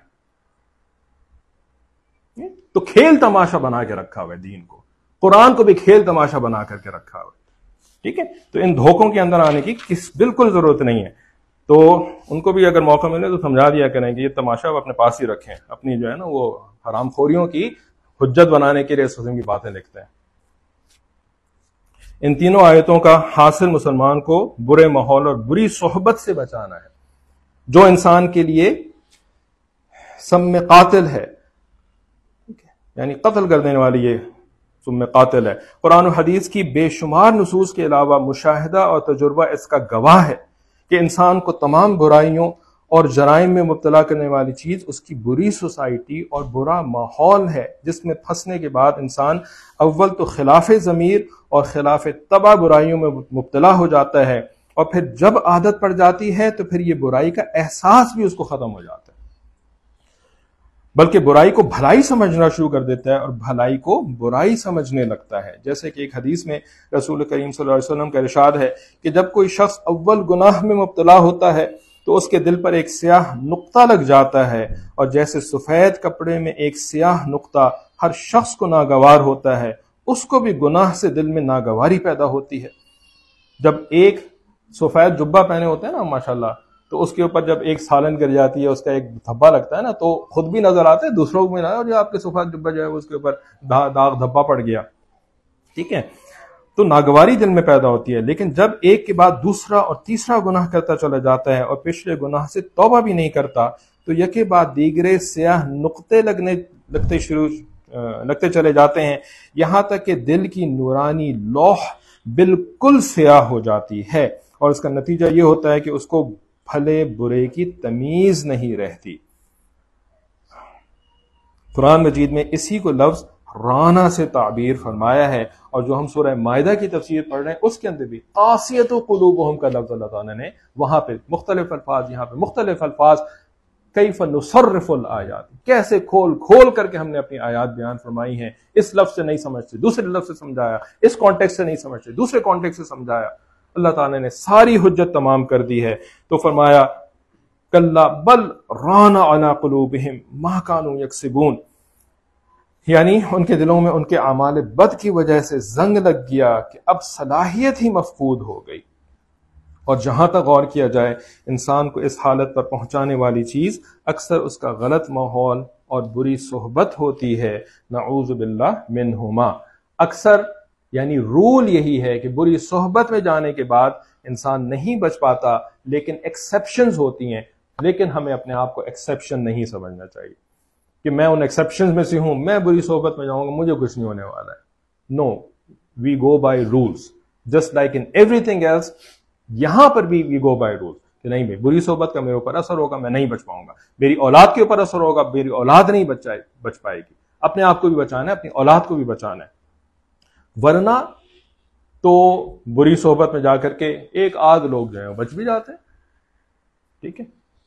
تو کھیل تماشا بنا کے رکھا ہوا ہے دین کو, قرآن کو بھی کھیل تماشا بنا کر کے رکھا ہوا ہے. ٹھیک ہے, تو ان دھوکوں کے اندر آنے کی بالکل ضرورت نہیں ہے. تو ان کو بھی اگر موقع ملے تو سمجھا دیا کریں کہ یہ تماشا وہ اپنے پاس ہی رکھیں, اپنی جو ہے نا وہ حرام خوریوں کی حجت بنانے کے لیے اس قسم کی باتیں لکھتے ہیں. ان تینوں آیتوں کا حاصل مسلمان کو برے ماحول اور بری صحبت سے بچانا ہے, جو انسان کے لیے سم قاتل ہے, یعنی قتل کر دینے والی یہ ثم قاتل ہے۔ قرآن و حدیث کی بے شمار نصوص کے علاوہ مشاہدہ اور تجربہ اس کا گواہ ہے کہ انسان کو تمام برائیوں اور جرائم میں مبتلا کرنے والی چیز اس کی بری سوسائٹی اور برا ماحول ہے، جس میں پھنسنے کے بعد انسان اول تو خلاف ضمیر اور خلاف طبع برائیوں میں مبتلا ہو جاتا ہے، اور پھر جب عادت پڑ جاتی ہے تو پھر یہ برائی کا احساس بھی اس کو ختم ہو جاتا ہے، بلکہ برائی کو بھلائی سمجھنا شروع کر دیتا ہے اور بھلائی کو برائی سمجھنے لگتا ہے۔ جیسے کہ ایک حدیث میں رسول کریم صلی اللہ علیہ وسلم کا ارشاد ہے کہ جب کوئی شخص اول گناہ میں مبتلا ہوتا ہے تو اس کے دل پر ایک سیاہ نقطہ لگ جاتا ہے، اور جیسے سفید کپڑے میں ایک سیاہ نقطہ ہر شخص کو ناگوار ہوتا ہے، اس کو بھی گناہ سے دل میں ناگواری پیدا ہوتی ہے۔ جب ایک سفید جبہ پہنے ہوتے ہیں نا ماشاءاللہ، تو اس کے اوپر جب ایک سالن گر جاتی ہے، اس کا ایک دھبا لگتا ہے نا، تو خود بھی نظر آتا ہے، دوسروں کو بھی نظر آتا ہے، اور جو آپ کے سفید جبہ جو ہے اس کے اوپر داغ دھبا پڑ گیا، ٹھیک ہے، تو ناگواری دل میں پیدا ہوتی ہے۔ لیکن جب ایک کے بعد دوسرا اور تیسرا گناہ کرتا چلا جاتا ہے اور پچھلے گناہ سے توبہ بھی نہیں کرتا، تو یکے بعد دیگرے سیاہ نقطے لگتے چلے جاتے ہیں، یہاں تک کہ دل کی نورانی لوح بالکل سیاہ ہو جاتی ہے، اور اس کا نتیجہ یہ ہوتا ہے کہ اس کو بھلے برے کی تمیز نہیں رہتی۔ قرآن مجید میں اسی کو لفظ رانا سے تعبیر فرمایا ہے، اور جو ہم سورہ مائدہ کی تفسیر پڑھ رہے ہیں اس کے اندر بھی قاسیۃ قلوبہم کا لفظ اللہ تعالیٰ نے وہاں پہ مختلف الفاظ، یہاں پہ مختلف الفاظ، کیف نصرف الآیات، کیسے کھول کر کے ہم نے اپنی آیات بیان فرمائی ہیں، اس لفظ سے نہیں سمجھتے دوسرے لفظ سے سمجھایا، اس کانٹیکس سے نہیں سمجھتے دوسرے کانٹیکس سے سمجھایا، اللہ تعالیٰ نے ساری حجت تمام کر دی ہے۔ تو فرمایا کلا بل ران علی قلوبہم ما کانوا یکسبون، یعنی ان کے دلوں میں ان کے اعمال بد کی وجہ سے زنگ لگ گیا کہ اب صلاحیت ہی مفقود ہو گئی۔ اور جہاں تک غور کیا جائے، انسان کو اس حالت پر پہنچانے والی چیز اکثر اس کا غلط ماحول اور بری صحبت ہوتی ہے، نعوذ باللہ منہما۔ اکثر یعنی رول یہی ہے کہ بری صحبت میں جانے کے بعد انسان نہیں بچ پاتا، لیکن ایکسیپشنز ہوتی ہیں، لیکن ہمیں اپنے آپ کو ایکسیپشن نہیں سمجھنا چاہیے کہ میں ان ایکسیپشنز میں سے ہوں، میں بری صحبت میں جاؤں گا مجھے کچھ نہیں ہونے والا ہے۔ No, we go by rules just like in everything else. یہاں پر بھی وی گو بائی رولز کہ نہیں بھائی بری صحبت کا میرے اوپر اثر ہوگا، میں نہیں بچ پاؤں گا، میری اولاد کے اوپر اثر ہوگا، میری اولاد نہیں بچ پائے گی۔ اپنے آپ کو بھی بچانا ہے، اپنی اولاد کو بھی بچانا ہے، ورنہ تو بری صحبت میں جا کر کے ایک آدھ لوگ جو ہیں وہ بچ بھی جاتے ہیں، ٹھیک ہے۔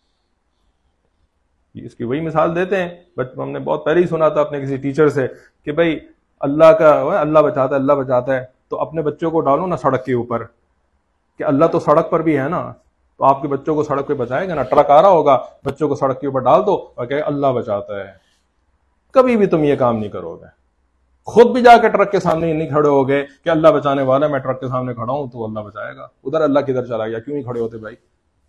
اس کی وہی مثال دیتے ہیں، ہم نے بہت پہلے ہی سنا تھا اپنے کسی ٹیچر سے کہ بھائی اللہ بچاتا ہے، تو اپنے بچوں کو ڈالو نا سڑک کے اوپر کہ اللہ تو سڑک پر بھی ہے نا، تو آپ کے بچوں کو سڑک پہ بچائے گا نا، ٹرک آ رہا ہوگا بچوں کو سڑک کے اوپر ڈال دو اور کہ اللہ بچاتا ہے۔ کبھی بھی تم یہ کام نہیں کرو گے، خود بھی جا کے ٹرک کے سامنے نہیں کھڑے ہو گئے کہ اللہ بچانے والا ہے، میں ٹرک کے سامنے کھڑا ہوں تو اللہ بچائے گا، ادھر اللہ کدھر چلا گیا، کیوں نہیں کھڑے ہوتے بھائی؟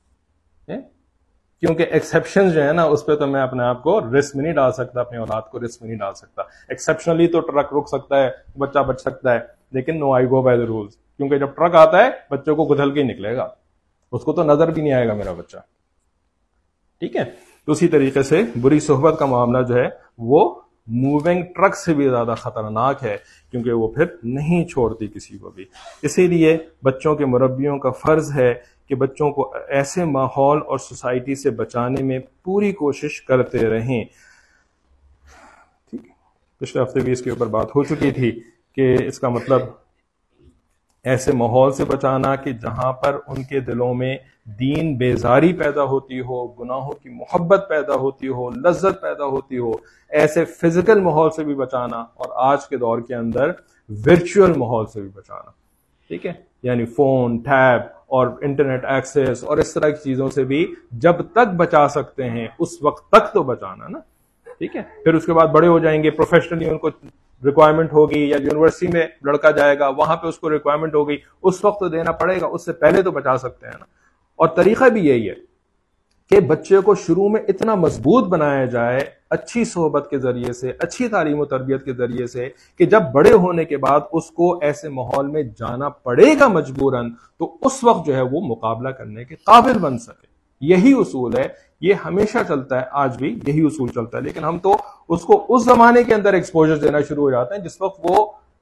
کیونکہ ایکسیپشن جو ہے نا اس پہ تو میں اپنے آپ کو رسک میں نہیں ڈال سکتا، اپنی اولاد کو رسک میں نہیں ڈال سکتا۔ ایکسیپشنلی تو ٹرک رک سکتا ہے، بچہ بچ سکتا ہے، لیکن نو آئی گو بائی دا رولز، کیونکہ جب ٹرک آتا ہے بچوں کو گدھل کے ہی نکلے گا، اس کو تو نظر بھی نہیں آئے گا میرا بچہ، ٹھیک ہے۔ تو اسی طریقے سے بری صحبت کا معاملہ جو ہے وہ موونگ ٹرک سے بھی زیادہ خطرناک ہے، کیونکہ وہ پھر نہیں چھوڑتی کسی کو بھی۔ اسی لیے بچوں کے مربیوں کا فرض ہے کہ بچوں کو ایسے ماحول اور سوسائٹی سے بچانے میں پوری کوشش کرتے رہیں۔ ٹھیک ہے، پچھلے ہفتے بھی اس کے اوپر بات ہو چکی تھی کہ اس کا مطلب ایسے ماحول سے بچانا کہ جہاں پر ان کے دلوں میں دین بیزاری پیدا ہوتی ہو، گناہوں کی محبت پیدا ہوتی ہو، لذت پیدا ہوتی ہو، ایسے فزیکل ماحول سے بھی بچانا، اور آج کے دور کے اندر ورچوئل ماحول سے بھی بچانا، ٹھیک ہے، یعنی فون، ٹیب اور انٹرنیٹ ایکسیس اور اس طرح کی چیزوں سے بھی جب تک بچا سکتے ہیں اس وقت تک تو بچانا نا، ٹھیک ہے۔ پھر اس کے بعد بڑے ہو جائیں گے، پروفیشنلی ان کو ریکوائرمنٹ ہوگی، یا یونیورسٹی میں لڑکا جائے گا وہاں پہ اس کو ریکوائرمنٹ ہوگی، اس وقت تو دینا پڑے گا، اس سے پہلے تو بچا سکتے ہیں نا۔ اور طریقہ بھی یہی ہے کہ بچے کو شروع میں اتنا مضبوط بنایا جائے اچھی صحبت کے ذریعے سے، اچھی تعلیم و تربیت کے ذریعے سے، کہ جب بڑے ہونے کے بعد اس کو ایسے ماحول میں جانا پڑے گا مجبوراً، تو اس وقت جو ہے وہ مقابلہ کرنے کے قابل بن سکے۔ یہی اصول ہے، یہ ہمیشہ چلتا ہے، آج بھی یہی اصول چلتا ہے، لیکن ہم تو اس کو اس زمانے کے اندر ایکسپوجر دینا شروع ہو جاتے ہیں جس وقت وہ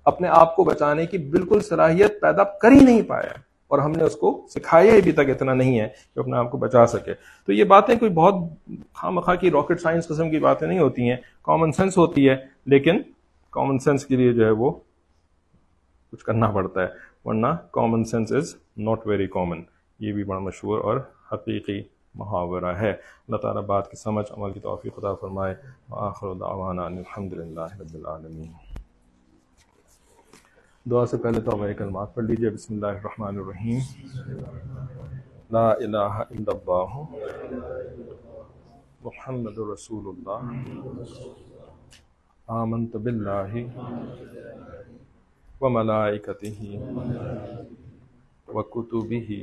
اپنے آپ کو بچانے کی بالکل صلاحیت پیدا کر ہی نہیں پایا، اور ہم نے اس کو سکھایا ہی ابھی تک اتنا نہیں ہے کہ اپنے آپ کو بچا سکے. تو یہ باتیں کوئی بہت خواہ مخواہ کی راکٹ سائنس قسم کی باتیں نہیں ہوتی ہیں، کامن سینس ہوتی ہے، لیکن کامن سینس کے لیے جو ہے وہ کچھ کرنا پڑتا ہے، ورنہ common sense is not very common. یہ بھی بڑا مشہور اور حقیقی محاورہ ہے. اللہ تعالیٰ بات کی سمجھ عمل کی توفیق عطا فرمائے. وآخر دعوانا ان الحمدللہ رب العالمین. دعا سے پہلے تو ہمارے کلمات پڑھ لیجیے. بسم اللہ الرحمن الرحیم. لا الہ الا اللہ محمد رسول اللہ. آمنت باللہ وملائکتہ وکتبہ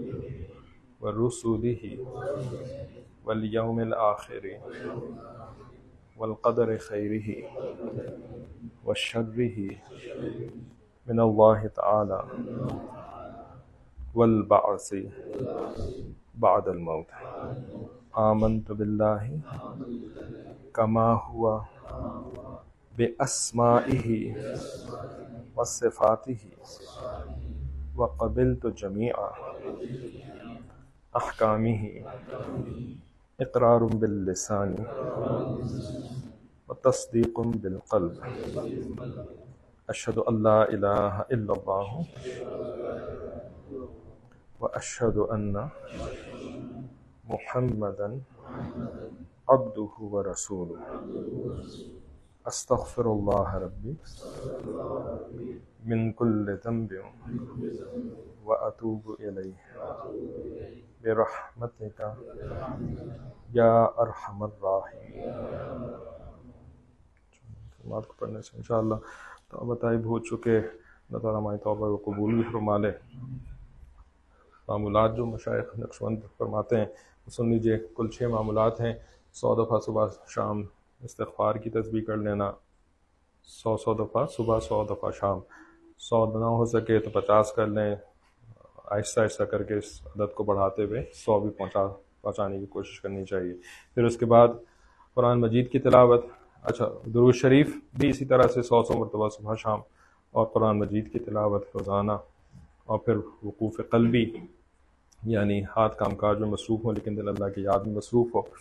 ورسلہ والیوم الآخر والقدر خیرہ وشرہ من اللہ تعالی والبعث بعد الموت. آمنت باللہ کما ہوا بأسمائہ وصفاتہ وقبلت جمیع احکامہ اقرار باللسان وتصدیق بالقلب. اشہد ان لا الہ الا اللہ واشہد ان محمدا عبدہ ورسولہ. استغفر اللہ ربی من کل ذنب واتوب الیہ برحمتک یا ارحم الراحمین. کلمات کو پڑھنے سے انشاءاللہ توبہ طائب ہو چکے. اللہ تعالیٰ ہماری توبہ کو قبول بھی فرما لے. معمولات جو مشائخ نقشبند فرماتے ہیں وہ سن لیجئے. کل 6 معمولات ہیں. 100 دفعہ صبح شام استغفار کی تسبیح کر لینا، 100 دفعہ صبح، 100 دفعہ شام. 100 نہ ہو سکے تو 50 کر لیں. آہستہ آہستہ کر کے اس عدد کو بڑھاتے ہوئے 100 بھی پہنچانے کی کوشش کرنی چاہیے. پھر اس کے بعد قرآن مجید کی تلاوت. اچھا، درود شریف بھی اسی طرح سے 100 مرتبہ صبح شام، اور قرآن مجید کی تلاوت روزانہ. اور پھر وقوف قلبی، یعنی ہاتھ کام کاج میں مصروف ہو لیکن دل اللہ کی یاد میں مصروف ہو.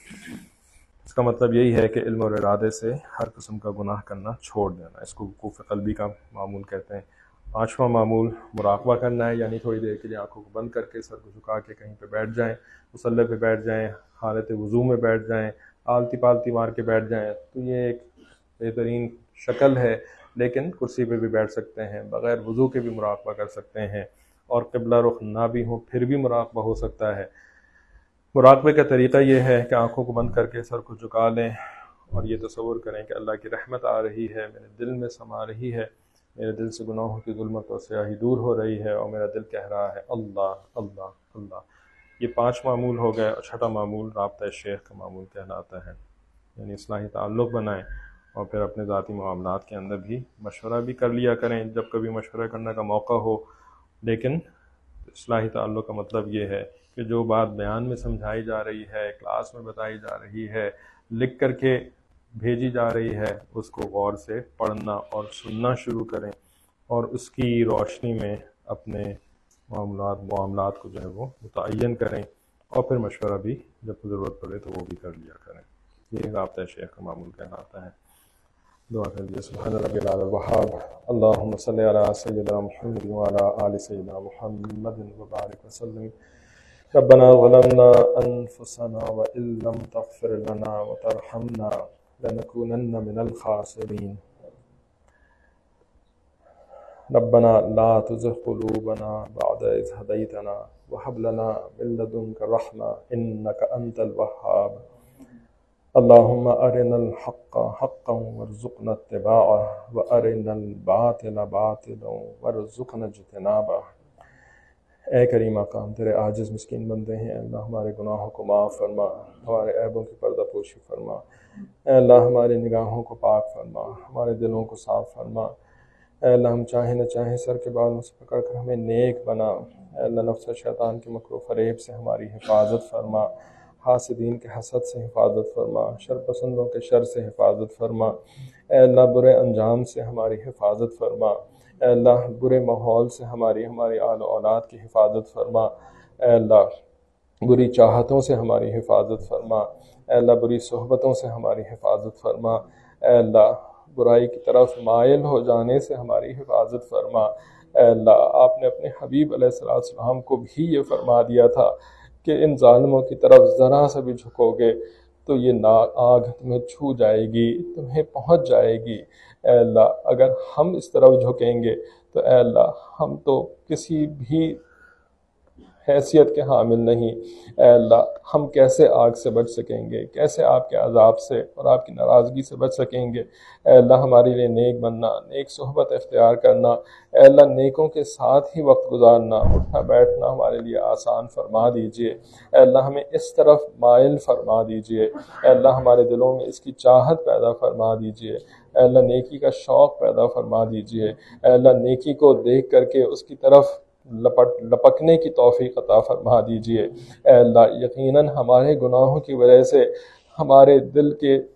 اس کا مطلب یہی ہے کہ علم اور ارادے سے ہر قسم کا گناہ کرنا چھوڑ دینا. اس کو وقوف قلبی کا معمول کہتے ہیں. 5واں معمول مراقبہ کرنا ہے، یعنی تھوڑی دیر کے لیے آنکھوں کو بند کر کے سر کو جھکا کے کہیں پہ بیٹھ جائیں، مصلی پہ بیٹھ جائیں، حالت وضو میں بیٹھ جائیں، آلتی پالتی مار کے بیٹھ جائیں. تو یہ ایک بہترین شکل ہے، لیکن کرسی پہ بھی بیٹھ سکتے ہیں، بغیر وضو کے بھی مراقبہ کر سکتے ہیں، اور قبلہ رخ نہ بھی ہو پھر بھی مراقبہ ہو سکتا ہے. مراقبے کا طریقہ یہ ہے کہ آنکھوں کو بند کر کے سر کو جھکا لیں اور یہ تصور کریں کہ اللہ کی رحمت آ رہی ہے، میرے دل میں سما رہی ہے، میرے دل سے گناہوں کی ظلمت اور سیاہی دور ہو رہی ہے، اور میرا دل کہہ رہا ہے اللہ اللہ اللہ. یہ 5 معمول ہو گئے. اور 6واں معمول رابطہ شیخ کا معمول کہلاتا ہے، یعنی اصلاحی تعلق بنائیں، اور پھر اپنے ذاتی معاملات کے اندر بھی مشورہ بھی کر لیا کریں جب کبھی مشورہ کرنے کا موقع ہو. لیکن اصلاحی تعلق کا مطلب یہ ہے کہ جو بات بیان میں سمجھائی جا رہی ہے، کلاس میں بتائی جا رہی ہے، لکھ کر کے بھیجی جا رہی ہے، اس کو غور سے پڑھنا اور سننا شروع کریں، اور اس کی روشنی میں اپنے معاملات کو جو ہے وہ متعین کریں، اور پھر مشورہ بھی جب ضرورت پڑے تو وہ بھی کر لیا کریں. یہ رابطہ شیخ کا معمول کہلاتا ہے. دعا کر لیجیے. سبحان ربی العلی الوہاب. اللہم صلی علی سیدنا محمد وعلی آل سیدنا محمد وبارک وسلم. ربنا ظلمنا انفسنا وان لم تغفر لنا وترحمنا لنكونن من الخاسرین. ربنا لا تزغ قلوبنا بعد إذ هديتنا وهب لنا من لدنك رحمة إنك أنت الوهاب. اللهم أرنا الحق حقا وارزقنا اتباعه وأرنا الباطل باطلا وارزقنا اجتنابه. اے کریم آقا، ہم تیرے عاجز مسکین بندے ہیں. اللہ ہمارے گناہوں کو معاف فرما، ہمارے عیبوں کی پردہ پوشی فرما. اے اللہ ہماری نگاہوں کو پاک فرما، ہمارے دلوں کو صاف فرما. اے اللہ ہم چاہیں نہ چاہیں سر کے بالوں سے پکڑ کر ہمیں نیک بنا. اے اللہ نفس و شیطان کے مکر و فریب سے ہماری حفاظت فرما. حاسدین کے حسد سے حفاظت فرما، شر پسندوں کے شر سے حفاظت فرما، اے اللہ برے انجام سے ہماری حفاظت فرما، اے اللہ برے ماحول سے ہماری آل و اولاد کی حفاظت فرما، اے اللہ بری چاہتوں سے ہماری حفاظت فرما، اے اللہ بری صحبتوں سے ہماری حفاظت فرما، اے اللہ برائی کی طرف مائل ہو جانے سے ہماری حفاظت فرما۔ اے اللہ آپ نے اپنے حبیب علیہ السلام کو بھی یہ فرما دیا تھا کہ ان ظالموں کی طرف ذرا سا بھی جھکو گے تو یہ آگ تمہیں چھو جائے گی، تمہیں پہنچ جائے گی۔ اے اللہ اگر ہم اس طرف جھکیں گے تو اے اللہ ہم تو کسی بھی حیثیت کے حامل نہیں، اے اللہ ہم کیسے آگ سے بچ سکیں گے، کیسے آپ کے عذاب سے اور آپ کی ناراضگی سے بچ سکیں گے۔ اے اللہ ہمارے لیے نیک بننا، نیک صحبت اختیار کرنا، اے اللہ نیکوں کے ساتھ ہی وقت گزارنا، اٹھنا بیٹھنا ہمارے لیے آسان فرما دیجئے۔ اے اللہ ہمیں اس طرف مائل فرما دیجئے، اے اللہ ہمارے دلوں میں اس کی چاہت پیدا فرما دیجئے، اے اللہ نیکی کا شوق پیدا فرما دیجئے، اے اللہ نیکی کو دیکھ کر کے اس کی طرف لپکنے کی توفیق عطا فرما دیجئے۔ اے اللہ یقیناً ہمارے گناہوں کی وجہ سے ہمارے دل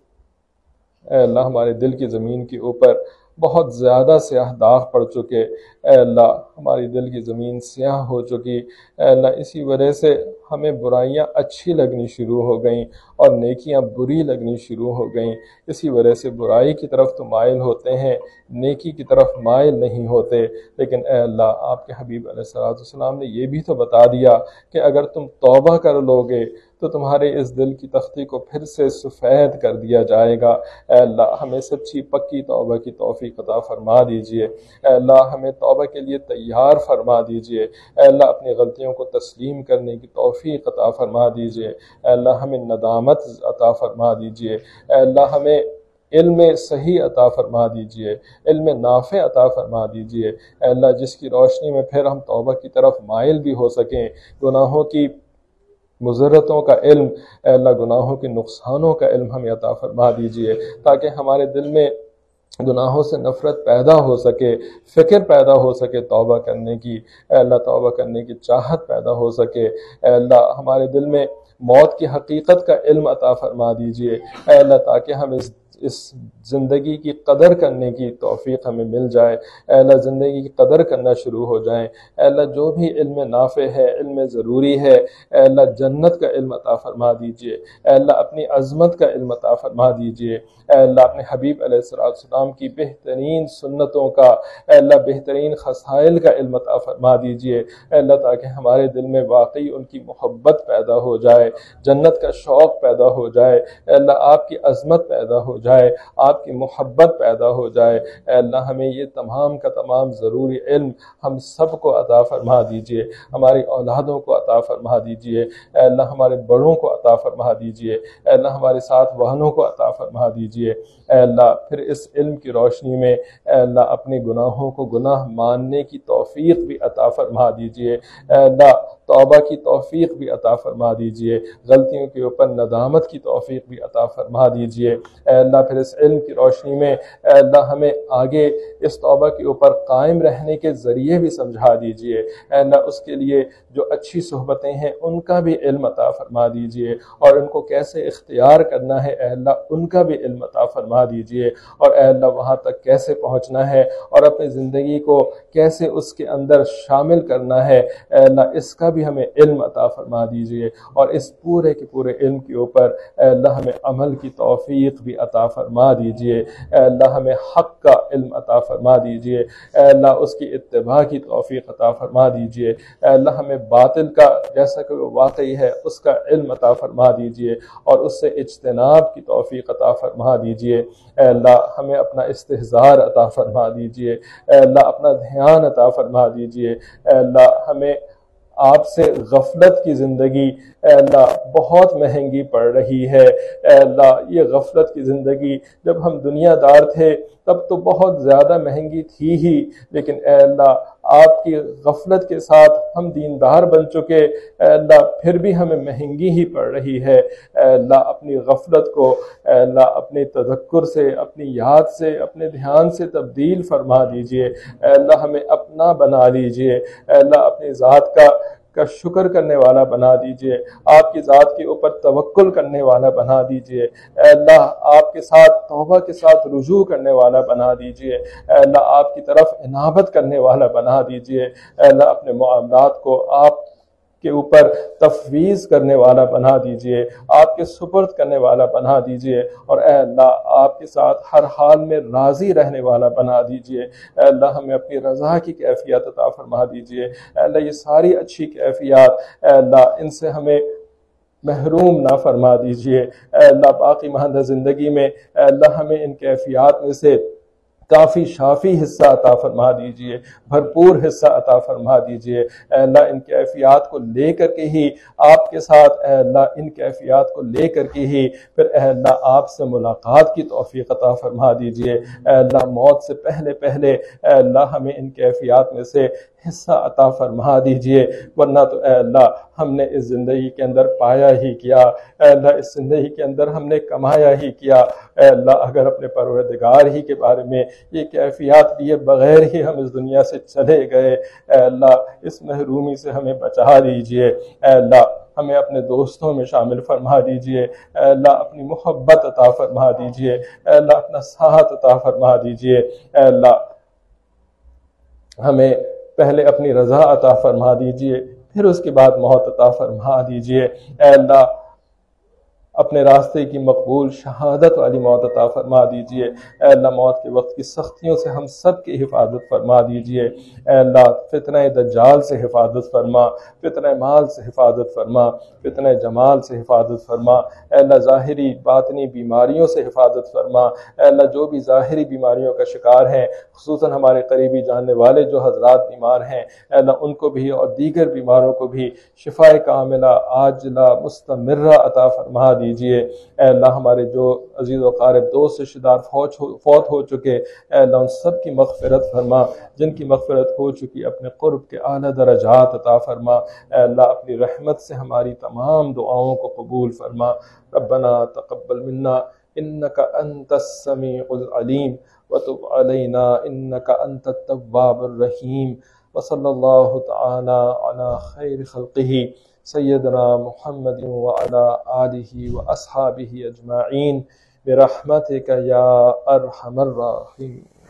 کی زمین کے اوپر بہت زیادہ سیاہ داغ پڑ چکے، اے اللہ ہماری دل کی زمین سیاہ ہو چکی، اے اللہ اسی وجہ سے ہمیں برائیاں اچھی لگنی شروع ہو گئیں اور نیکیاں بری لگنی شروع ہو گئیں۔ اسی وجہ سے برائی کی طرف تو مائل ہوتے ہیں، نیکی کی طرف مائل نہیں ہوتے۔ لیکن اے اللہ آپ کے حبیب علیہ السلام نے یہ بھی تو بتا دیا کہ اگر تم توبہ کر لوگے تو تمہارے اس دل کی تختی کو پھر سے سفید کر دیا جائے گا۔ اے اللہ ہمیں سچی پکی توبہ کی توفیق عطا فرما دیجئے، اے اللہ ہمیں توبہ کے لیے تیار فرما دیجئے، اے اللہ اپنی غلطیوں کو تسلیم کرنے کی توفیق عطا فرما دیجئے، اے اللہ ہمیں ندامت عطا فرما دیجئے، اے اللہ ہمیں علم صحیح عطا فرما دیجئے، علم نافع عطا فرما دیجئے، اے اللہ جس کی روشنی میں پھر ہم توبہ کی طرف مائل بھی ہو سکیں، گناہوں کی مضرتوں کا علم، اے اللہ گناہوں کے نقصانوں کا علم ہمیں عطا فرما دیجئے، تاکہ ہمارے دل میں گناہوں سے نفرت پیدا ہو سکے، فکر پیدا ہو سکے توبہ کرنے کی، اے اللہ توبہ کرنے کی چاہت پیدا ہو سکے، اے اللہ ہمارے دل میں موت کی حقیقت کا علم عطا فرما دیجئے، اے اللہ تاکہ ہم اس زندگی کی قدر کرنے کی توفیق ہمیں مل جائے، اے اللہ زندگی کی قدر کرنا شروع ہو جائیں، اے اللہ جو بھی علم نافع ہے، علم ضروری ہے، اے اللہ جنت کا علم عطا فرما دیجئے، اے اللہ اپنی عظمت کا علم عطا فرما دیجئے، اے اللہ اپنے حبیب علیہ السلام کی بہترین سنتوں کا، اے اللہ بہترین خصائل کا علم عطا فرما دیجئے، اے اللہ تاکہ ہمارے دل میں واقعی ان کی محبت پیدا ہو جائے، جنت کا شوق پیدا ہو جائے، اے اللہ آپ کی عظمت پیدا ہو جائے، آپ کی محبت پیدا ہو جائے، اے اللہ ہمیں یہ تمام کا تمام ضروری علم ہم سب کو عطا فرما دیجئے، ہماری اولادوں کو عطا فرما دیجئے، اے اللہ ہمارے بڑوں کو عطا فرما دیجئے، اے اللہ ہمارے ساتھ وہنوں کو عطا فرما دیجئے، اے اللہ پھر اس علم کی روشنی میں اے اللہ اپنے گناہوں کو گناہ ماننے کی توفیق بھی عطا فرما دیجئے، اے اللہ توبہ کی توفیق بھی عطا فرما دیجئے، غلطیوں کے اوپر ندامت کی توفیق بھی عطا فرما دیجئے، اے اللہ پھر اس علم کی روشنی میں اے اللہ ہمیں آگے اس توبہ کے اوپر قائم رہنے کے ذریعے بھی سمجھا دیجئے، اے اللہ اس کے لیے جو اچھی صحبتیں ہیں ان کا بھی علم عطا فرما دیجئے، اور ان کو کیسے اختیار کرنا ہے اے اللہ ان کا بھی علم عطا فرما دیجئے، اور اے اللہ وہاں تک کیسے پہنچنا ہے اور اپنی زندگی کو کیسے اس کے اندر شامل کرنا ہے اے اللہ اس کا بھی ہمیں علم عطا فرما دیجئے، اور اس پورے کے پورے علم کے اوپر اے اللہ ہمیں عمل کی توفیق بھی عطا فرما دیجئے، اے اللہ ہمیں حق کا علم عطا فرما دیجئے، اے اللہ اس کی اتباع کی توفیق عطا فرما دیجئے، اے اللہ ہمیں باطل کا جیسا کہ وہ واقعی ہے اس کا علم عطا فرما دیجئے اور اس سے اجتناب کی توفیق عطا فرما دیجئے، اے اللہ ہمیں اپنا استحضار عطا فرما دیجئے، اے اللہ اپنا دھیان عطا فرما دیجئے، اے اللہ ہمیں آپ سے غفلت کی زندگی اے اللہ بہت مہنگی پڑ رہی ہے، اے اللہ یہ غفلت کی زندگی جب ہم دنیا دار تھے تب تو بہت زیادہ مہنگی تھی ہی، لیکن اے اللہ آپ کی غفلت کے ساتھ ہم دیندار بن چکے، اے اللہ پھر بھی ہمیں مہنگی ہی پڑ رہی ہے، اے اللہ اپنی غفلت کو اے اللہ اپنے تذکر سے، اپنی یاد سے، اپنے دھیان سے تبدیل فرما دیجئے، اے اللہ ہمیں اپنا بنا لیجئے، اے اللہ اپنی ذات کا کا شکر کرنے والا بنا دیجئے، آپ کی ذات کے اوپر توکل کرنے والا بنا دیجئے، اے اللہ آپ کے ساتھ توبہ کے ساتھ رجوع کرنے والا بنا دیجئے، اے اللہ آپ کی طرف انابت کرنے والا بنا دیجئے، اے اللہ اپنے معاملات کو آپ کے اوپر تفویض کرنے والا بنا دیجئے، آپ کے سپرد کرنے والا بنا دیجئے، اور اے اللہ آپ کے ساتھ ہر حال میں راضی رہنے والا بنا دیجئے۔ اے اللہ ہمیں اپنی رضا کی کیفیت عطا فرما دیجئے۔ اے اللہ یہ ساری اچھی کیفیات اے اللہ ان سے ہمیں محروم نہ فرما دیجئے۔ اے اللہ باقی ماندہ زندگی میں اے اللہ ہمیں ان کیفیات میں سے کافی شافی حصہ عطا فرما دیجئے، بھرپور حصہ عطا فرما دیجئے۔ اے اللہ ان کیفیات کو لے کر کے ہی آپ کے ساتھ اے اللہ ان کیفیات کو لے کر کے ہی پھر اے اللہ آپ سے ملاقات کی توفیق عطا فرما دیجئے۔ اے اللہ موت سے پہلے پہلے اے اللہ ہمیں ان کیفیات میں سے حصہ عطا فرما دیجئے، ورنہ تو اے اللہ ہم نے اس زندگی کے اندر پایا ہی کیا، اے اللہ اس زندگی کے اندر ہم نے کمایا ہی کیا۔ اے اللہ اگر اپنے پروردگار ہی کے بارے میں یہ کیفیات لیے بغیر ہی ہم اس دنیا سے چلے گئے، اے اللہ اس محرومی سے ہمیں بچا دیجئے۔ اے اللہ ہمیں اپنے دوستوں میں شامل فرما دیجئے، اے اللہ اپنی محبت عطا فرما دیجئے، اے اللہ اپنا ساتھ عطا فرما دیجئے۔ اے اللہ ہمیں پہلے اپنی رضا عطا فرما دیجئے، پھر اس کے بعد موت عطا فرما دیجئے۔ اے اللہ اپنے راستے کی مقبول شہادت والی موت عطا فرما دیجئے۔ اے اللہ موت کے وقت کی سختیوں سے ہم سب کی حفاظت فرما دیجئے۔ اے اللہ فتنہ دجال سے حفاظت فرما، فتنہ مال سے حفاظت فرما، فتنہ جمال سے حفاظت فرما۔ اے اللہ ظاہری باطنی بیماریوں سے حفاظت فرما۔ اے اللہ جو بھی ظاہری بیماریوں کا شکار ہیں، خصوصاً ہمارے قریبی جاننے والے جو حضرات بیمار ہیں، اے اللہ ان کو بھی اور دیگر بیماروں کو بھی شفائے کاملہ عاجلہ مستمرہ عطا فرما دیجئے۔ اے اللہ ہمارے جو عزیز و قارب دوست رشتہ دار فوت ہو چکے، اے اللہ ان سب کی مغفرت فرما، جن کی مغفرت ہو چکی اپنے قرب کے اعلیٰ درجات عطا فرما۔ اے اللہ اپنی رحمت سے ہماری تمام دعاؤں کو قبول فرما۔ ربنا تقبل منا انک انت السمیع العلیم وتب علینا انک انت التواب الرحیم، وصلی اللہ تعالی علی خیر خلقہ سیدنا محمد وعلی آلہ واصحابہ اجمعین برحمتک یا ارحم الراحمین۔